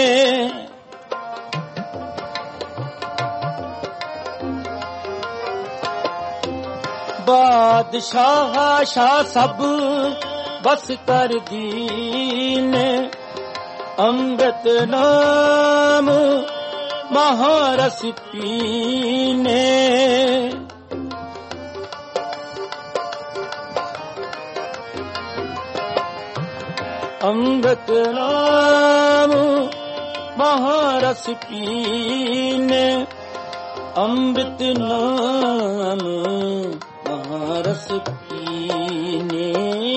ਬਾਦਸ਼ਾਹ ਸ਼ਾਹ ਸਭ ਬਸ ਕਰ ਦੀਨੇ, ਅੰਮ੍ਰਿਤ ਨਾਮ ਮਹਾਰਸ ਪੀਨੇ, ਅੰਮ੍ਰਿਤ ਨਾਮ ਮਹਾਰਸ ਪੀਨੇ, ਅੰਮ੍ਰਿਤ ਨਾਮ ਮਹਾਰਸ ਪੀਨੇ,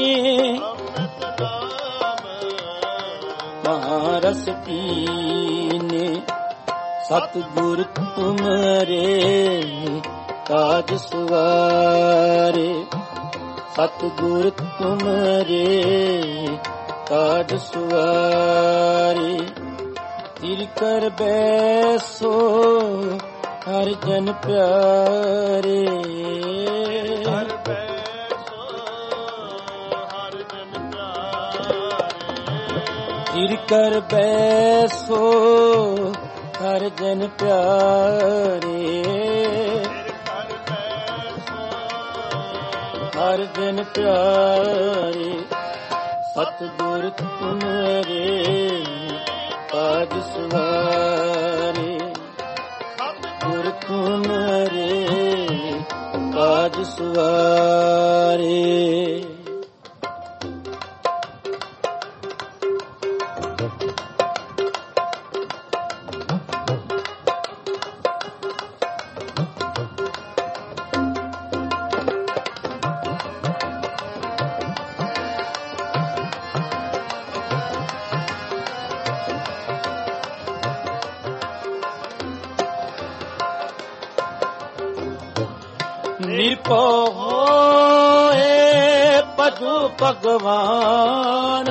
ਮਹਾਰਸ ਪੀਨੇ। ਸਤਿਗੁਰ ਤੁਮਰੇ ਕਾਜ ਸਵਾਰੇ, ਸਤਿਗੁਰ ਤੁਮਰੇ ਕਾਜ ਸਵਾਰੇ। ਫਿਰ ਕਰ ਬੈਸੋ ਹਰ ਜਨ ਪਿਆਰੇ, ਕਰ ਬੈਸੋ ਹਰ ਜਨ ਪਿਆਰੇ, ਫਿਰ ਕਰ ਬੈਸੋ ਹਰ ਜਨ ਪਿਆਰੇ, ਫਿਰ ਕਰ ਬੈਸੋ ਹਰ ਜਨ ਪਿਆਰੇ। ਸਤਿਗੁਰ ਤੁਮਰੇ ਕਾਜ ਸਵਾਰੇ, ਸਤਿਗੁਰ ਤੁਮਰੇ ਕਾਜ ਸਵਾਰੇ। ਨਿਰਭਉ ਹੋਏ ਪਜੂ ਭਗਵਾਨ,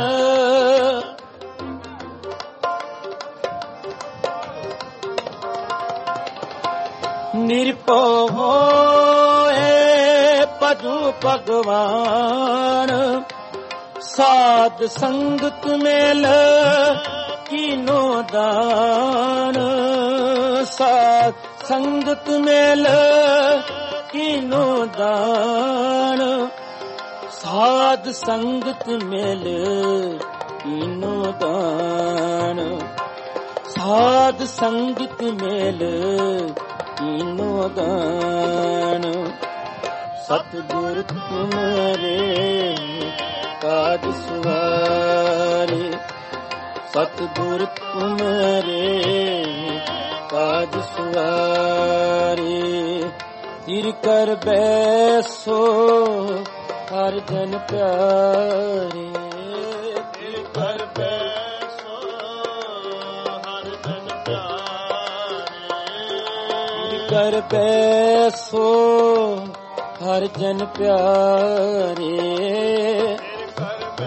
ਨਿਰਭਉ ਹੋਏ ਪਜੂ ਭਗਵਾਨ, ਸਾਧ ਸੰਗਤ ਮੇਲ ਕੀਨੋ ਦਾਨ, ਸਾਧ ਸੰਗਤ ਮੇਲ ਕੀਨੋ ਦਾਨ, ਸਾਧ ਸੰਗਤ ਮਿਲ ਕੀਨੋ ਦਾਨ, ਸਾਧ ਸੰਗਤ ਮਿਲ ਕੀਨੋ ਦਾਨ। ਸਤਿਗੁਰ ਤੁਮਰੇ ਕਾਜ ਸਵਾਰੇ, ਸਤਿਗੁਰ ਤੁਮਰੇ ਕਾਜ ਸਵਾਰੇ। ਤਿਰ ਕਰ ਬੈਸੋ ਹਰ ਜਨ ਪਿਆਰੇ, ਤਿਰ ਕਰ ਬੈਸੋ ਹਰ ਜਨ ਪਿਆਰੇ, ਤਿਰ ਕਰ ਬੈਸੋ ਹਰ ਜਨ ਪਿਆਰੇ। ਤਿਰ ਕਰ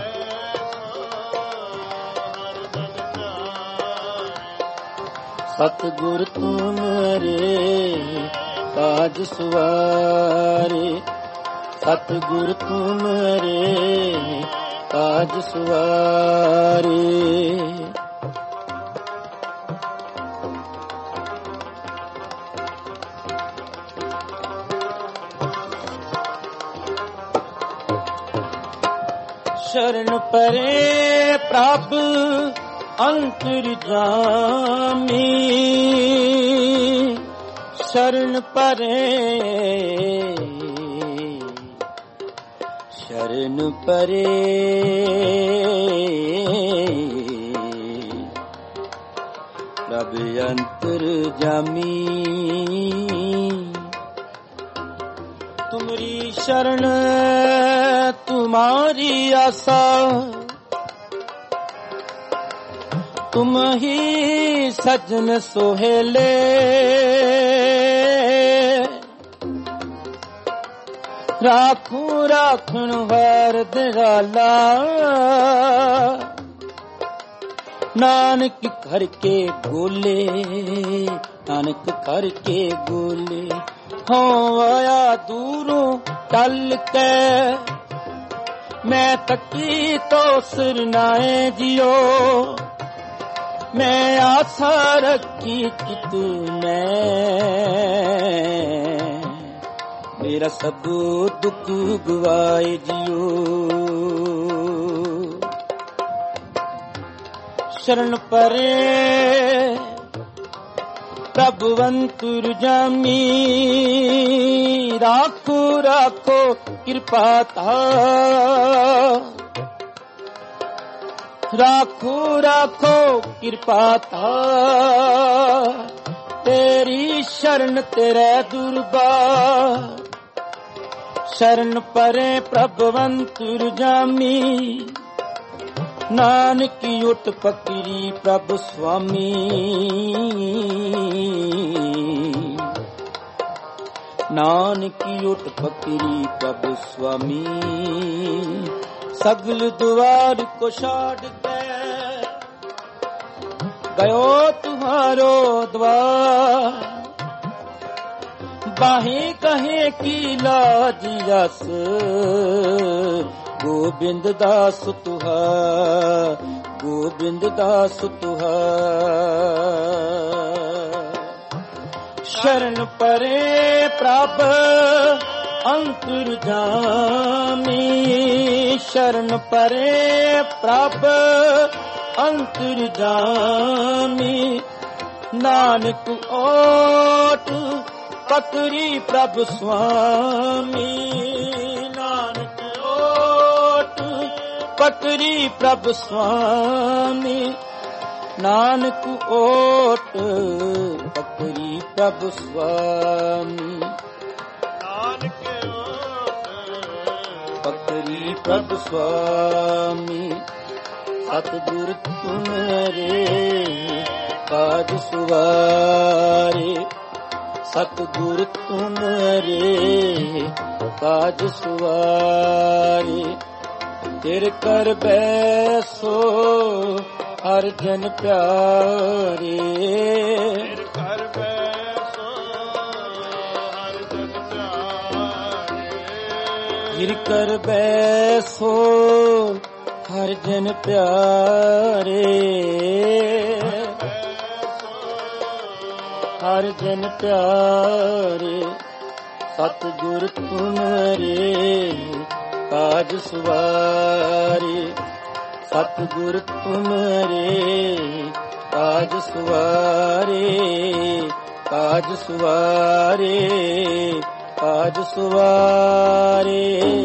ਬੈਸੋ ਹਰ ਜਨ ਪਿਆਰੇ, ਸਤਿਗੁਰ ਤੁਮਰੇ ਕਾਜ ਸਵਾਰੇ, ਸਤਿਗੁਰ ਤੁਮਰੇ ਕਾਜ ਸਵਾਰੇ। ਸ਼ਰਨ ਪਰੇ ਪ੍ਰਭ ਅੰਤਰ ਜਾਮੀ, ਸ਼ਰਨ ਪਰੇ ਸ਼ਰਨ ਪਰੇ ਪ੍ਰਭ ਅੰਤਰ ਜਾਮੀ। ਤੁਮਰੀ ਸ਼ਰਨ ਤੁਮਾਰੀ ਆਸਾ, ਤੁਮ ਹੀ ਸਜਨ ਸੋਹੇਲੇ। ਰਾਖੂ ਰਾਖਣ ਵਾਰ ਦਿਰਾਲਾ, ਨਾਨਕ ਕਰਕੇ ਬੋਲੇ, ਨਾਨਕ ਕਰਕੇ ਬੋਲੇ। ਹੋ ਆਇਆ ਦੂਰੋਂ ਟਲ ਕੇ, ਮੈਂ ਤੱਕੀ ਤੋ ਸਿਰਨਾਏ ਜਿਓ। ਮੈਂ ਆਸਾ ਰੱਖੀ ਕਿਤ ਮੈਂ, ਮੇਰਾ ਸਭ ਦੁੱਖ ਗਵਾਏ ਜਿਓ। ਸ਼ਰਨ ਪਰੇ ਪ੍ਰਭੂ ਅੰਤਰ ਜਾਮੀ, ਰਾਖੋ ਰਾਖੋ ਕਿਰਪਾ ਧਾਰ। ਰਾਖੋ ਰਾਖੋ ਕਿਰਪਾ ਧਾਰ, ਤੇਰੀ ਸ਼ਰਨ ਤੇਰੇ ਦੁਰਬਾਰ। ਸ਼ਰਨ ਪਰੇ ਪ੍ਰਭੂ ਅੰਤਰ ਜਾਮੀ, ਨਾਨਕ ਓਟ ਪਕਰੀ ਪ੍ਰਭ ਸੁਆਮੀ। ਨਾਨਕ ਓਟ ਪਕਰੀ ਪ੍ਰਭ ਸੁਆਮੀ। ਸਗਲ ਦੁਆਰ ਕੋ ਛਾੜ ਕੇ, ਗਇਓ ਤੁਮਾਰੋ ਦਵਾਰ। ਬਾਹੇ ਕਹੇ ਕੀ ਲਾਜ ਜਸ, ਗੋਬਿੰਦ ਦਾਸ ਤੁਹਾ, ਗੋਬਿੰਦ ਦਾਸ ਤੁਹਾ। ਸ਼ਰਨ ਪਰੇ ਪ੍ਰਭ ਅੰਤਰ ਜਾਮੀ, ਸ਼ਰਨ ਪਰੇ ਪ੍ਰਭ ਅੰਤਰ ਜਾਮੀ। ਨਾਨਕ ਓਟ ਪਕਰੀ ਪ੍ਰਭ ਸੁਆਮੀ, ਨਾਨਕ ਓਟ ਪਕਰੀ ਪ੍ਰਭ ਸੁਆਮੀ। ਨਾਨਕ ਓਟ ਪਕਰੀ ਪ੍ਰਭ ਸੁਆਮੀ। ਨਾਨਕ ਓਟ ਪਕਰੀ ਪ੍ਰਭ ਸੁਆਮੀ। ਸਤਿਗੁਰ ਤੁਮਰੇ ਕਾਜ ਸਵਾਰੇ, ਸਤਿਗੁਰ ਤੁਮਰੇ ਕਾਜ ਸਵਾਰੇ। ਤਿਰ ਕਰ ਬੈਸੋ ਹਰ ਜਨ ਪਿਆਰੇ, ਤਿਰ ਕਰ ਬੈਸੋ ਹਰ ਜਨ ਪਿਆਰੇ। ਤਿਰ ਕਰ ਬੈਸੋ ਹਰ ਜਨ ਪਿਆਰੇ, ਹਰ ਜਨ ਪਿਆਰੇ। ਸਤਿਗੁਰ ਤੁਮਰੇ ਕਾਜ ਸਵਾਰੇ, ਸਤਿਗੁਰ ਤੁਮਰੇ ਕਾਜ ਸਵਾਰੇ, ਕਾਜ ਸਵਾਰੇ, ਕਾਜ ਸੁਵਾਰੇ।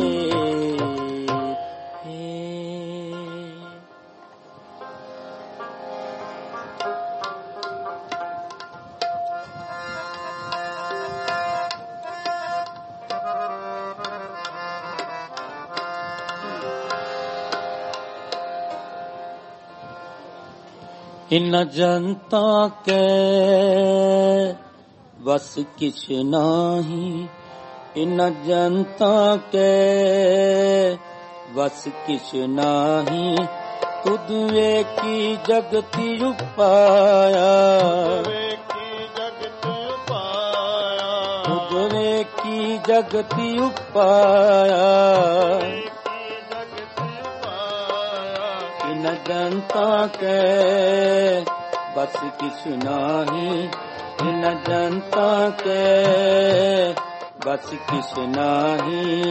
ਇਨ ਜਨਤਾ ਕੈ ਵਸ ਕਿਛ ਨਾਹੀ, ਇਨ ਜਨਤਾ ਕੈ ਵਸ ਕਿਛ ਨਾਹੀ। ਤੁਧ ਵੇਖੀ ਜਗਤੀ ਉਪਾਇਆ, ਵੇਖੀ ਜਗਤ ਪਾਇਆ, ਤੁਧ ਵੇਖੀ ਜਗਤੀ ਉਪਾਇਆ। ਇਨ ਜਨਤਾ ਕੈ ਬਸ ਕਿਛ ਨਾਹੀ, ਇਨ ਜਨਤਾ ਕੈ ਬਸ ਕਿਛ ਨਾਹੀ।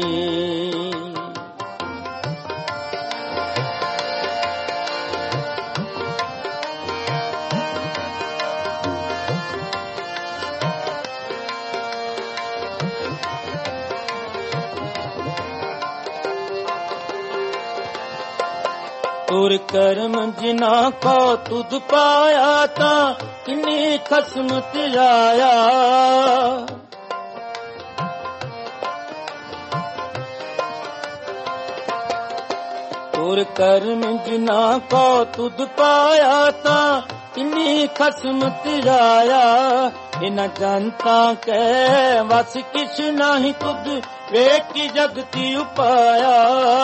ਤੁਰ ਕਰਮ ਜਿਨਾ ਕੋ ਤੁਧ ਪਾਇਆ, ਤਾਂ ਕਿੰਨੀ ਖਸਮ ਧਿਆਇਆ। ਤੁਰ ਕਰਮ ਜਿਨਾ ਕੋ ਤੁਧ ਪਾਇਆ, ਤਾਂ ਕਿੰਨੀ ਖਸਮ ਧਿਆਇਆ। ਇਨ ਜਨਤਾ ਕੈ ਵਸ ਕਿਛ ਨਾਹੀ, ਤੁਧ ਵੇਖੀ ਜਗਤੀ ਉਪਾਇਆ।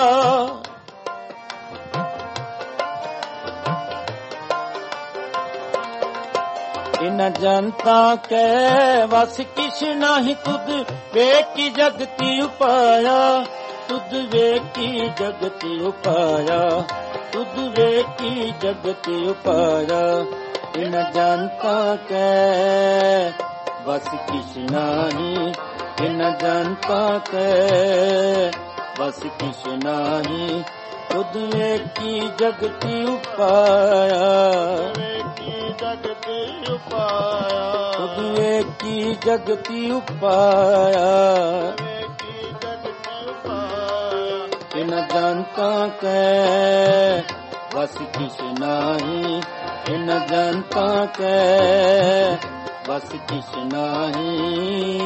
ਇਨ ਜਨਤਾ ਕੈ ਵਸ ਕਿਛ ਨਾਹੀ, ਤੁਧ ਵੇਖੀ ਜਗਤੀ ਉਪਾਇਆ। ਤੁਧ ਵੇਖੀ ਜਗਤੀ ਉਪਾਇਆ, ਤੁਧ ਵੇਖੀ ਜਗਤੀ ਉਪਾਇਆ। ਇਨ ਜਨਤਾ ਕੈ ਵਸ ਕਿਛ ਨਾਹੀ, ਇਨ ਜਨਤਾ ਕੈ ਵਸ ਕਿਛ ਨਾਹੀ। ਤੁਧ ਵੇਖੀ ਜਗਤੀ ਉਪਾਇਆ, ਵੇਖੀ ਜਗਤ ਉਪਾਇਆ, ਤੁਧ ਵੇਖੀ ਜਗਤੀ ਉਪਾਇਆ। ਵੇਖੀ ਜਗਤ ਉਪਾਇਆ। ਇਨ ਜਨਤਾ ਕੈ ਵਸ ਕਿਛ ਨਾਹੀ, ਇਨ ਜਨਤਾ ਕੈ ਵਸ ਕਿਛ ਨਾਹੀ।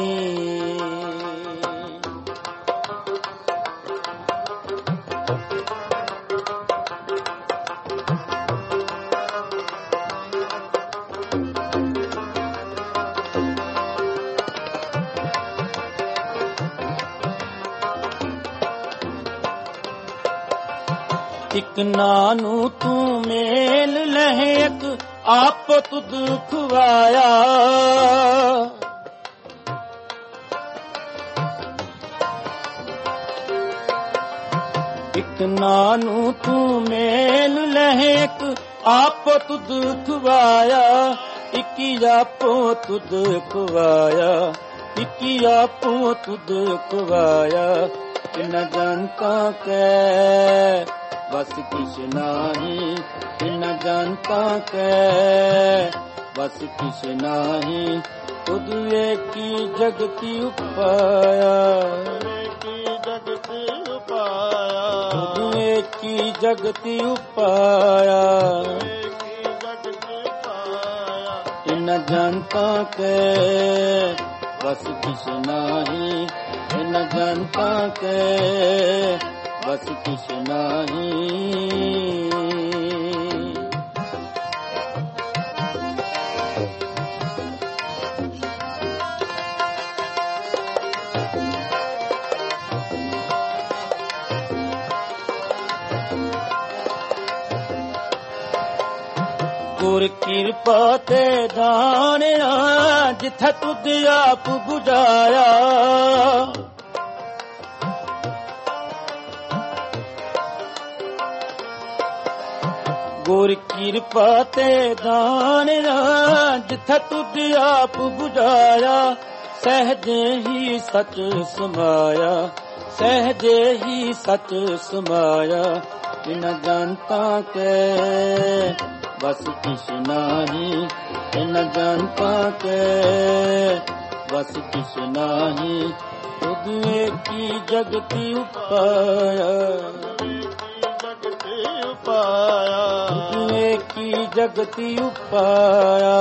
ਇਕ ਨਾਨੂ ਤੂੰ ਮੇਲ ਲਹਿ, ਇਕ ਆਪ ਤੁਧ ਖੁਆਇਆ। ਇਕ ਨਾਨੂ ਤੂੰ ਮੇਲ ਲਹਿ, ਇਕ ਆਪ ਤੁਧ ਖੁਆਇਆ। ਇਕੀ ਆਪੋ ਤੁਧ ਖੁਆਇਆ, ਇਕੀ ਆਪੋ ਤੁਧ ਖੁਆਇਆ। ਇਨ ਜਨਤਾ ਕੈ ਬਸ ਕਿਛ ਨਾਹੀ, ਇਨ ਜਨਤਾ ਕੈ ਬਸ ਕਿਛ ਨਾਹੀ। ਤੁਧ ਵੇਖੀ ਜਗਤੀ ਉਪਾਇਆ, ਵੇਖੀ ਜਗਤ ਉਪਾਇਆ, ਤੁਧ ਵੇਖੀ ਜਗਤੀ ਉਪਾਇਆ। ਵੇਖੀ ਜਗਤ ਉਪਾਇਆ। ਇਨ ਜਨਤਾ ਕੈ ਬਸ ਕਿਛ ਨਾਹੀ, ਇਨ ਜਨਤਾ ਕੈ ਬਸ ਕਿਛ ਨਾਹੀ। ਗੁਰ ਕਿਰਪਾ ਤੇ ਦਾਣਿਆ, ਜਿੱਥੇ ਤੁਧ ਆਪ ਬੁਝਾਇਆ। ਗੁਰ ਕਿਰਪਾ ਤੇ ਦਾਣਿਆ, ਜਿੱਥੇ ਤੁਧ ਆਪ ਬੁਝਾਇਆ। ਸਹਿਜੇ ਹੀ ਸਚ ਸਮਾਇਆ, ਸਹਿਜੇ ਹੀ ਸਚ ਸਮਾਇਆ। ਇਨ ਜਨਤਾ ਕੈ ਬਸ ਕਿਛ ਨਾਹੀ, ਇਨ ਜਨਤਾ ਕੈ बस किस नाही तुद एकी जगति उपाया तुद एकी जगति उपाया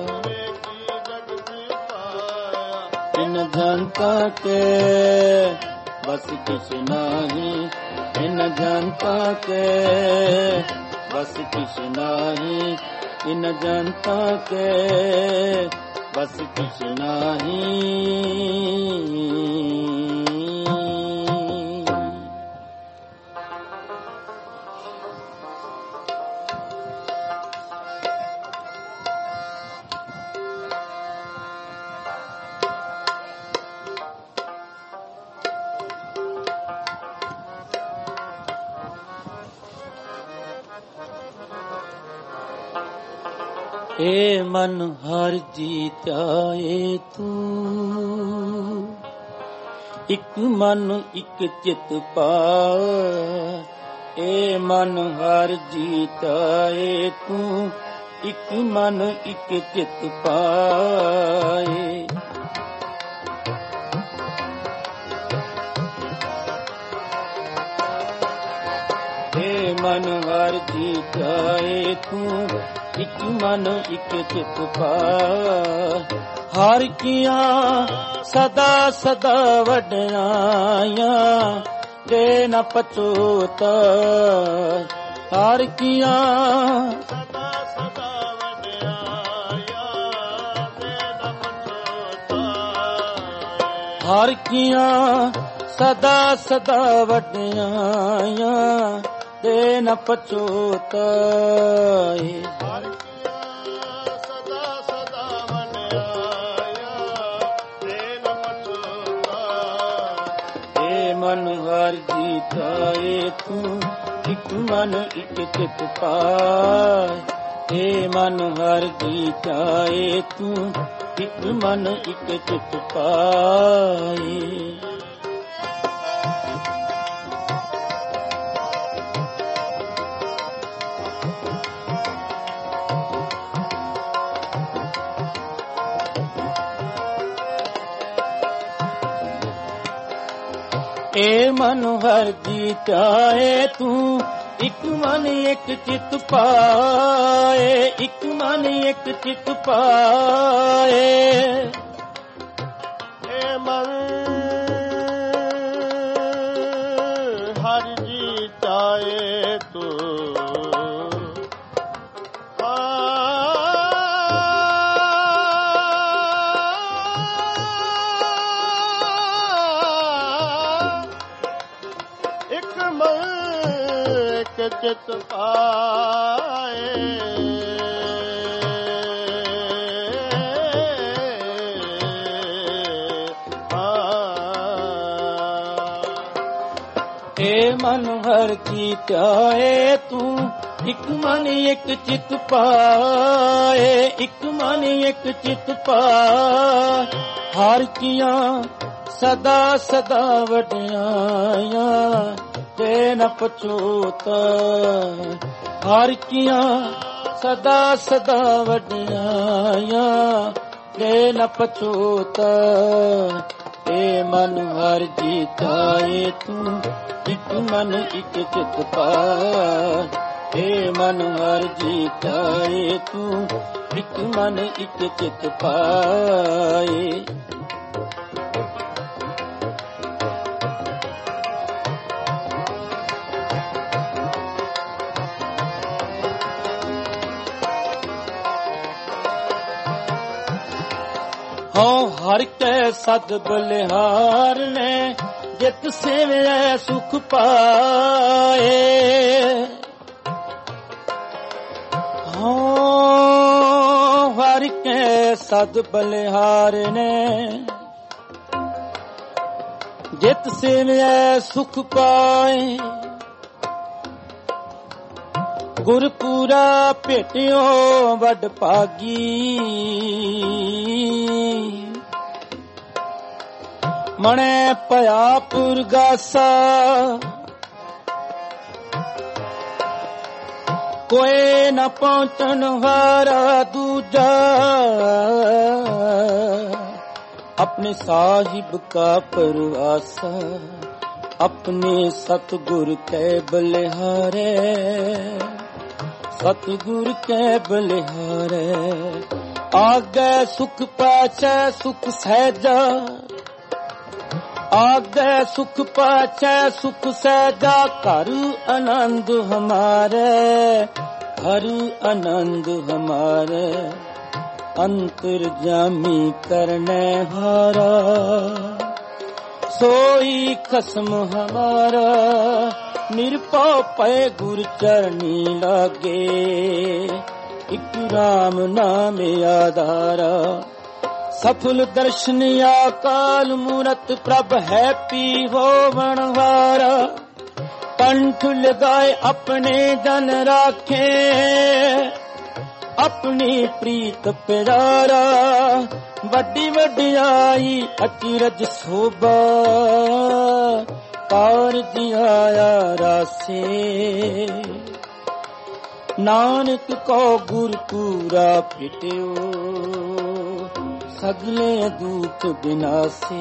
इन जनता के बस किस नाही इन जनता के बस किस नाही इन जनता के बस किस नाही। ए मन हर जीत्याए तू इक मन इक चित पाए ए मन हर जीत्याए तू इक मन इक चित पाए ए मन हर जीत्याए तू इक मन इक चित पाए हर किया सदा सदा वड्याया दे न पछोता हर किया सदा सदा वड्याया दे न पछोता हर किया सदा सदा वड्याया दे न पछोता मन हर जीताए तू इक मन इक चित पाए हे मन हर जीताए तू इक मन इक चित पाए ए मन हर जीताए तू इक मन एक चित पाए इक मन एक चित पाए ए मन हर जीताए तू चित पाए ए मन हर जीताए तू इक मन एक चित पाए इक मन एक चित पाए हर किया सदा सदा वड्याया ते न पछोता हर किया सदा सदा वड्याया ते न पछोता ए मन हर जीताए तू इक मन इक चित पाए ए मन हर जीताए तू इक मन इक चित पाए हाँ हर के सद बलिहार ने जित सेवे सुख पाए हाँ हर के सद बलिहार ने जित सेवे सुख पाए गुरपुरा भेटियो वड भागी मने पया पुरगासा कोई न पहुंचन वारा दूजा अपने साहिब का परवासा, अपने सतगुर कै बलिहारे, सतगुर कै बलिहारे। आगे सुख पाछै सुख सहजा, आगे सुख पाछै सुख सहजा। घर आनंद हमारे, घर आनंद हमारे। अंतर्जामी करने हारा, सोई खसम हमारा। निरपौ पै गुर चरनी लागे, इक राम नाम आधारा। सफल दर्शन अकाल मूरत, प्रभ है पी होवन हारा। कंठ लगाए अपने जन राखे, अपनी प्रीत प्यारा। वड्डी वड्डियाई अचरज शोभा, कारज आया रासे। नानक को गुर पूरा फिटियो, सगले दुख बिनासे।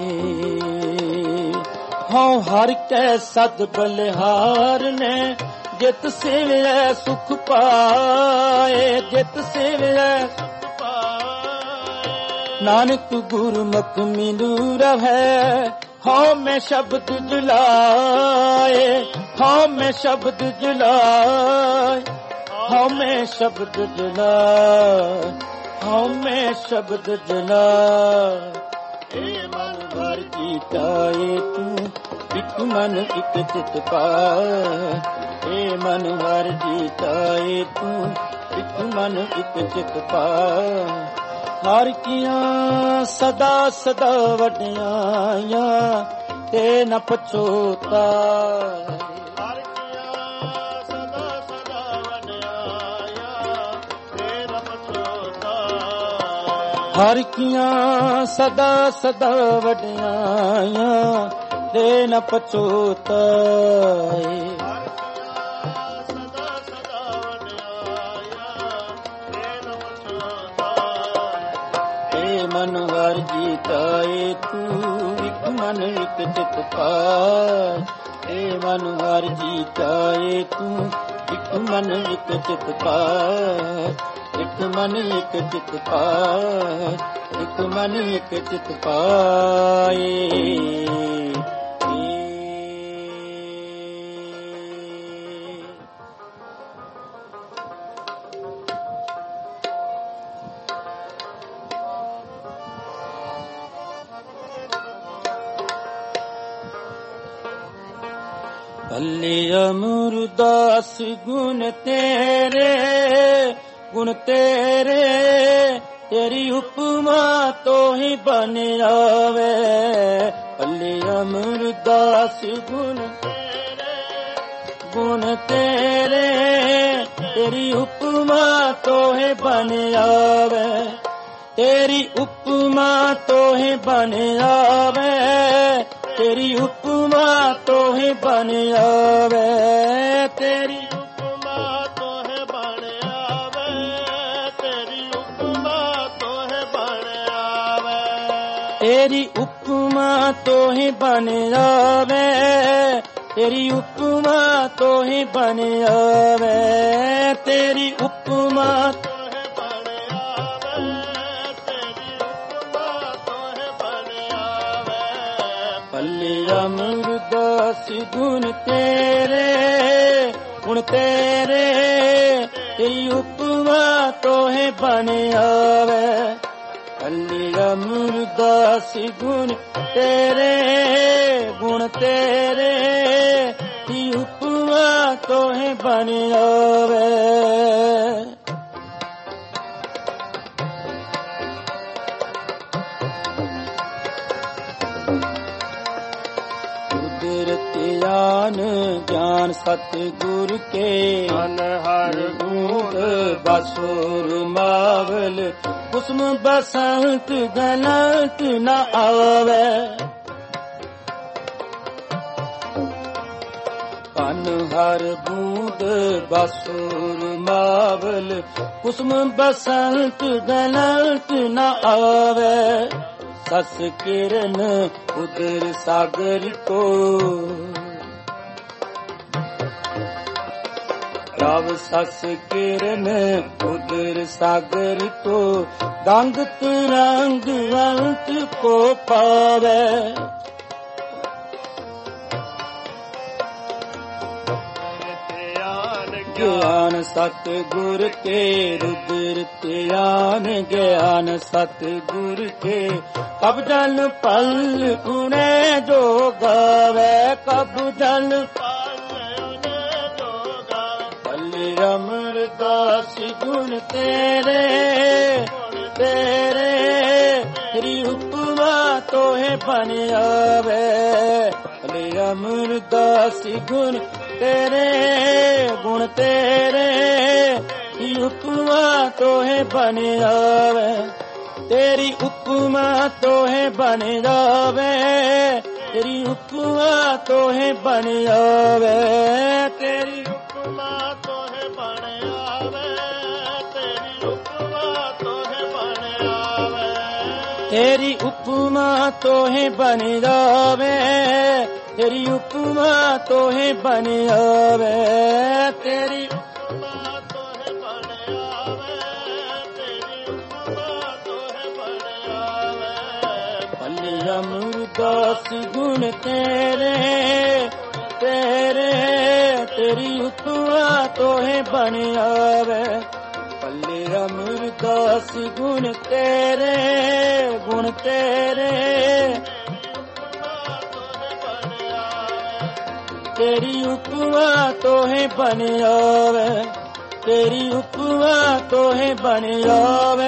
हाँ हर कै सद बलिहार ने, जित सेवै सुख पाए, जित सेवै सुख पाए। नानक गुरमुख मिलू रहे, हाँ मैं शब्द जुलाए, हाँ मैं शब्द जुलाए, हाँ मैं शब्द जुलाए, हाँ मैं शब्द जुलाए। ए मन भर जीताए तू, इक मन इक चित पाए। ए मन हर जीताए तू, इक मन इक चित पाए। हर किया सदा सदा वड्याइया, ते न पछोता। हर किया सदा सदा वड्याइया, ते न पछोता। हर किया सदा सदा वड्याइया, ते न पछोता। मन हर जीताए तू, इक मन इक चित पाए। ए मन हर जीताए तू, इक मन इक चित पाए। इक मन इक चित पाए, इक मन इक चित पाए। भले अमरदास गुण तेरे, गुण तेरे। तेरी उपमा तो ही बन आवे। भले अमरदास गुण तेरे, गुण तेरे। तेरी उपमा तो ही बन आवे। तेरी उपमा तो ही बन आवे। तेरी उपमा तो है बन आवे। तेरी उपमा तो है बन आवे। तेरी उपमा तो है बन आवे। तेरी उपमा तो है बन आवे। तेरी उपमा तो है बन आवे। तेरी उपमा अमरदास गुण तेरे, गुण तेरे। तेरी उपमा तो है बन आवे। भले अमरदास गुण तेरे, गुण तेरे। तेरी उपमा तो है बन आवे। ज्ञान ज्ञान सतगुर के, अनहर बूंद बसुर मावल। कुसुम बसंत गलत न आवे। अनहर बूंद बसुर मावल। कुसुम बसंत गलत न आवे। सस किरण उदर सागर को रव सस किरण उदर सागर को गंग तरंग अंत को पावे ज्ञान सतगुर के रुद्र त्यान ज्ञान सतगुर के कब जन पल उन्हें जो गावे कब जन पल अमरदास गुण तेरे तेरे तेरी उपमा तोहे बन आवे पल अमरदास गुण तेरे गुण तेरे उपमा तोहे बन जावे तेरी उपमा तोहे बन जावे तेरी उपमा तोहे बन जावे तेरी उपमा तोहे बन आवे तेरी उपमा तोहे बन आवे तेरी उपमा तोहे बन जावे तेरी उपमा तोहे बन आवे तेरी उपमा तोहे बन आवे तेरी उपमा तोहे बन आवे पल्ली अमरदास गुण तेरे तेरे तेरी उपमा तोहे बन आवे पल्ली अमरदास गुण तेरे गुण तेरे तेरी उपमा तोहे बन आवे तेरी उपमा तोहे बन आवे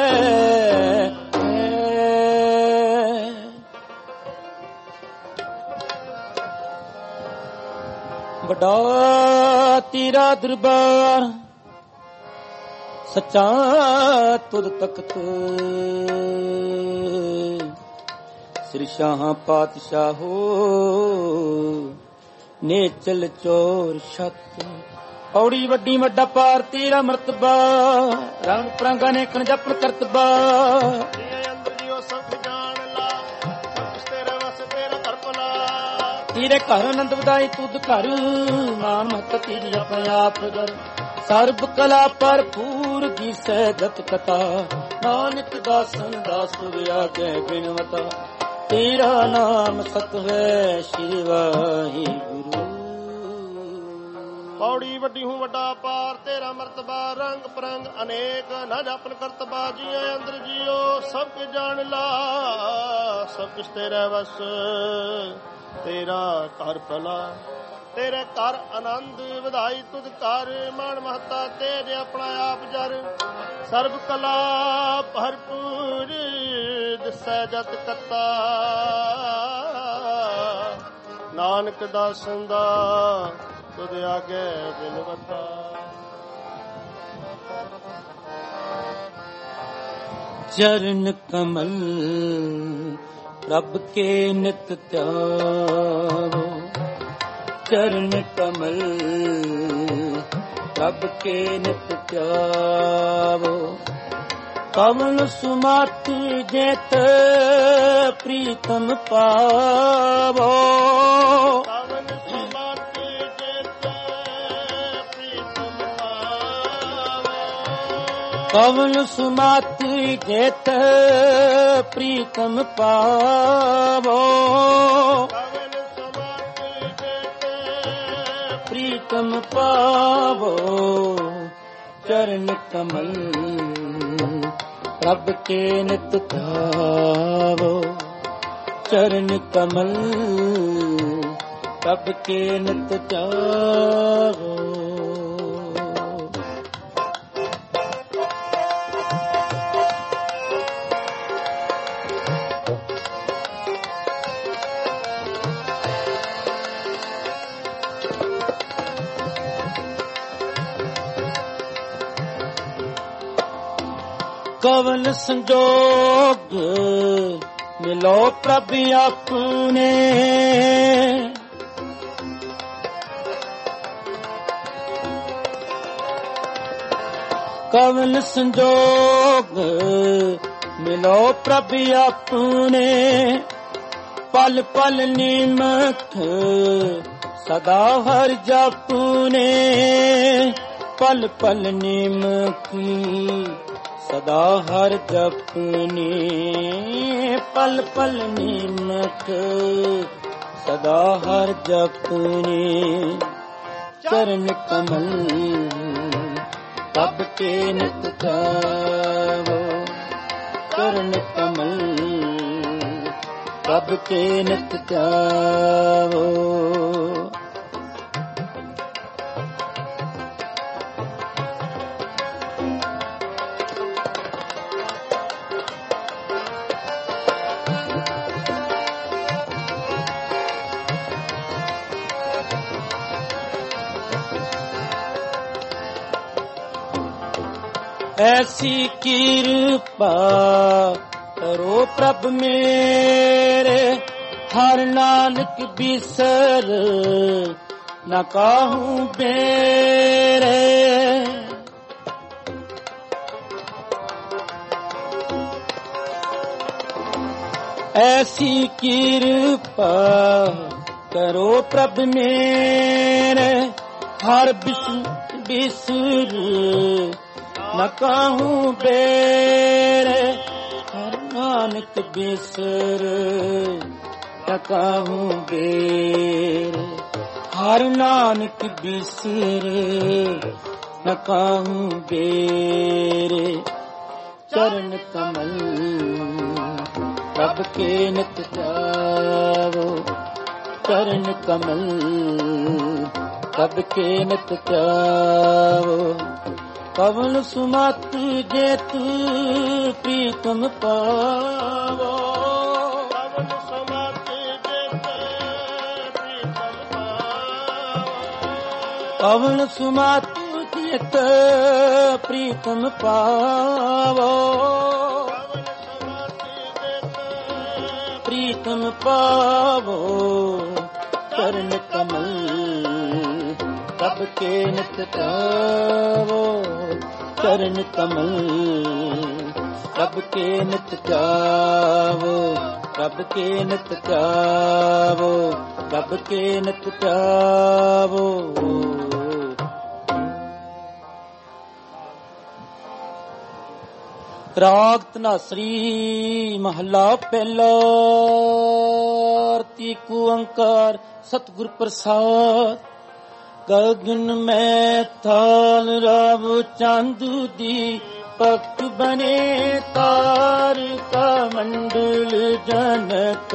बड़ा तेरा दरबार सच्चा तुद तख्त श्री शाह पातशाहो नेचल चोर छत औड़ी वड्डी वड्डा पार तेरा मरतबा रंग परांगा ने कण जपन करतबा तेरे घर आनंद वधाई तुद घर नाम महत तेरी अपने आप कर सर्ब कला भरपूर दी सहजत कथा नानक दासन दास व्यागे बिनवता तेरा नाम सतवै श्री वाहिगुरु पौड़ी वड्डी हूँ वड्डा पार तेरा मरतबा रंग परंग अनेक न जापन करतबा जिया अंदर जियो सब के जान ला सब कुछ तेरे वस तेरा घर भला तेरे घर आनंद ਵਧਾਈ तुद कर मान महता तेरे अपना आप जर सर्व कला भरपूर दिसै जत कता नानक दासन दा तुद आगे बिनवता चरण कमल रब के नित त्यागो चरण कमल रब के नित त्यागो कमल सुमत जेत प्रीतम पावो कमल सुमत जेत प्रीतम पावो कमल सुमत जेत प्रीतम पावो प्रीतम पावो चरण कमल रब के नित ध्यावो चरण कमल रब के नित ध्यावो कवन संजोग मिलो प्रभ अपने कवन संजोग ਮਿਲੋ ਪ੍ਰਭ ਆਪਣੇ ਪਲ ਪਲ ਨਿਮਖ ਸਦਾ ਹਰ ਜਪਨੇ ਪਲ ਪਲ ਨਿਮਖ ਸਦਾ ਹਰ ਜਪਨੇ ਪਲ ਪਲ ਨਿਮਖ ਸਦਾ ਹਰ ਜਪਨੇ ਚਰਨ ਕਮਲ ਤਬ ਕੇ ਨਿਤ ਜਾਵੋ ਚਰਨ ਕਮਲ ਤਬ ਕੇ ਨਿਤ ਜਾਵੋ ऐसी कृपा करो प्रभ मेरे हर नानक बिसर न काहू बेरे ऐसी कृपा करो प्रभ मेरे हर बिसर न काहू बेरे हर नानक बिसर न काहू बेरे हर नानक बिसर न काहू बेरे चरण कमल प्रभ के नित जावो चरण कमल प्रभ के नित जावो पवन सुमत जेत प्रीतम पावो पवन सुमत जेत प्रीतम पावो पवन सुमत जेत प्रीतम पावो प्रीतम पावो चरण कमल तब के नित जावो चरण कमल तब के नित जावो तब के नित जावो तब के नित जावो राग धनासरी महला पहला आरती कुओंकार सतगुर प्रसाद गगन में थाल रव चांद दीपक बने तार का मंडल जनक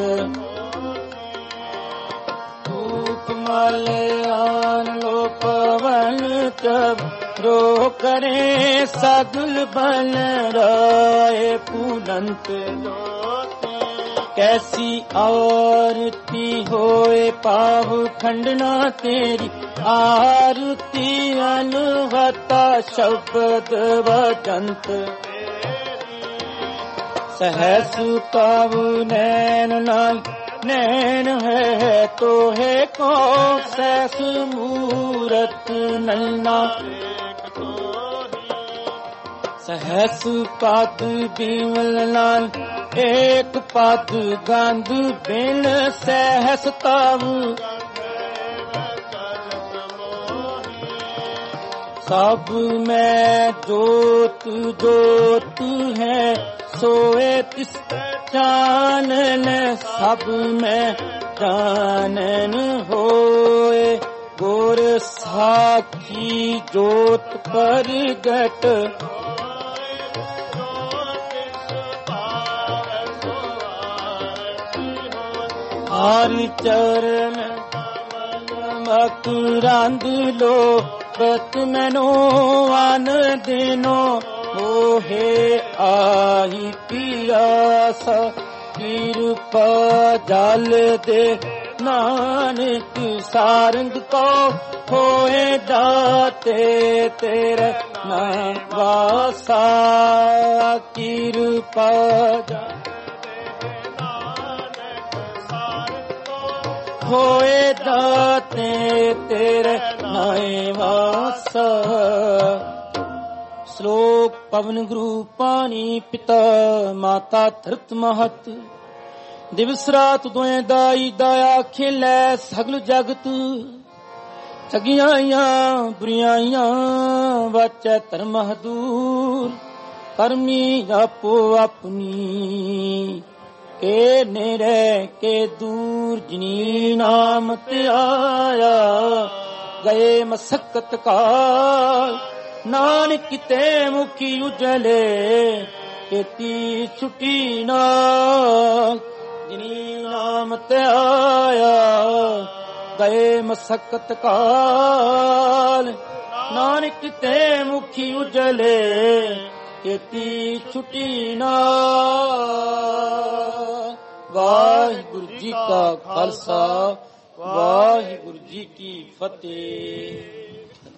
धूप माल्यान लो पवन तब रो करे सगुल बन राय पुनंत कैसी आरती होए पाव खंडना तेरी आरती अनुहता शब्द वजंत सहस पाव नैन नाल नैन है तो है को सहस मूरत नन्ना सहस पाद बिमल नाल एक पद गंध बिन सहस ताव सब में जोत जोत है सोए तिस चानन सब में चानन होए गोर साखी जोत परगट हरि चरण मकुरांद लो बत मनो आन दिनो मोहे आही पियासा कृपा जल दे नानक सारंग को होए दाते तेरे नाम वासा कृपा होए दाते तेरे नाम वासा ਸ਼ਲੋਕ ਪਵਨ ਗੁਰੂ ਪਾਣੀ ਪਿਤਾ ਮਾਤਾ ਧਰਤ ਮਹਤ ਦਿਵਸ ਰਾਤ ਦੋਏ ਦਾਈ ਦਾਇਆ ਖੇਲੇ ਸਗਲ ਜਗਤ ਠਗੀਆਂ ਬੁਰੀਆਈਆਂ ਵਾਚੈ ਧਰਮ ਦੂਰ ਕਰਮੀ ਆਪੋ ਆਪਣੀ ਕੇ ਨੇੜੇ ਕੇ ਦੂਰ ਜਿਨੀ ਨਾਮ ਤੇ ਆਇਆ ਗਏ ਮਸਕਤ ਕਾਲ ਨਾਨਕ ਕਿਤੇ ਮੁਖੀ ਉਜਲੇ ਕੀਤੀ ਛੁੱਟੀ ਨਾਲ ਜਿਨੀ ਨਾਮ ਤੇ ਆਇਆ ਗਏ ਮਸਕਤ ਕਾਲ ਨਾਨਕ ਕਿਤੇ ਮੁਖੀ ਉਜਲੇ ਕੀਤੀ ਛੁੱਟੀ ਨਾਲ। ਵਾਹਿਗੁਰੂ ਜੀ ਕਾ ਖਾਲਸਾ ਵਾਹਿਗੁਰੂ ਜੀ ਕੀ ਫਤਿਹ।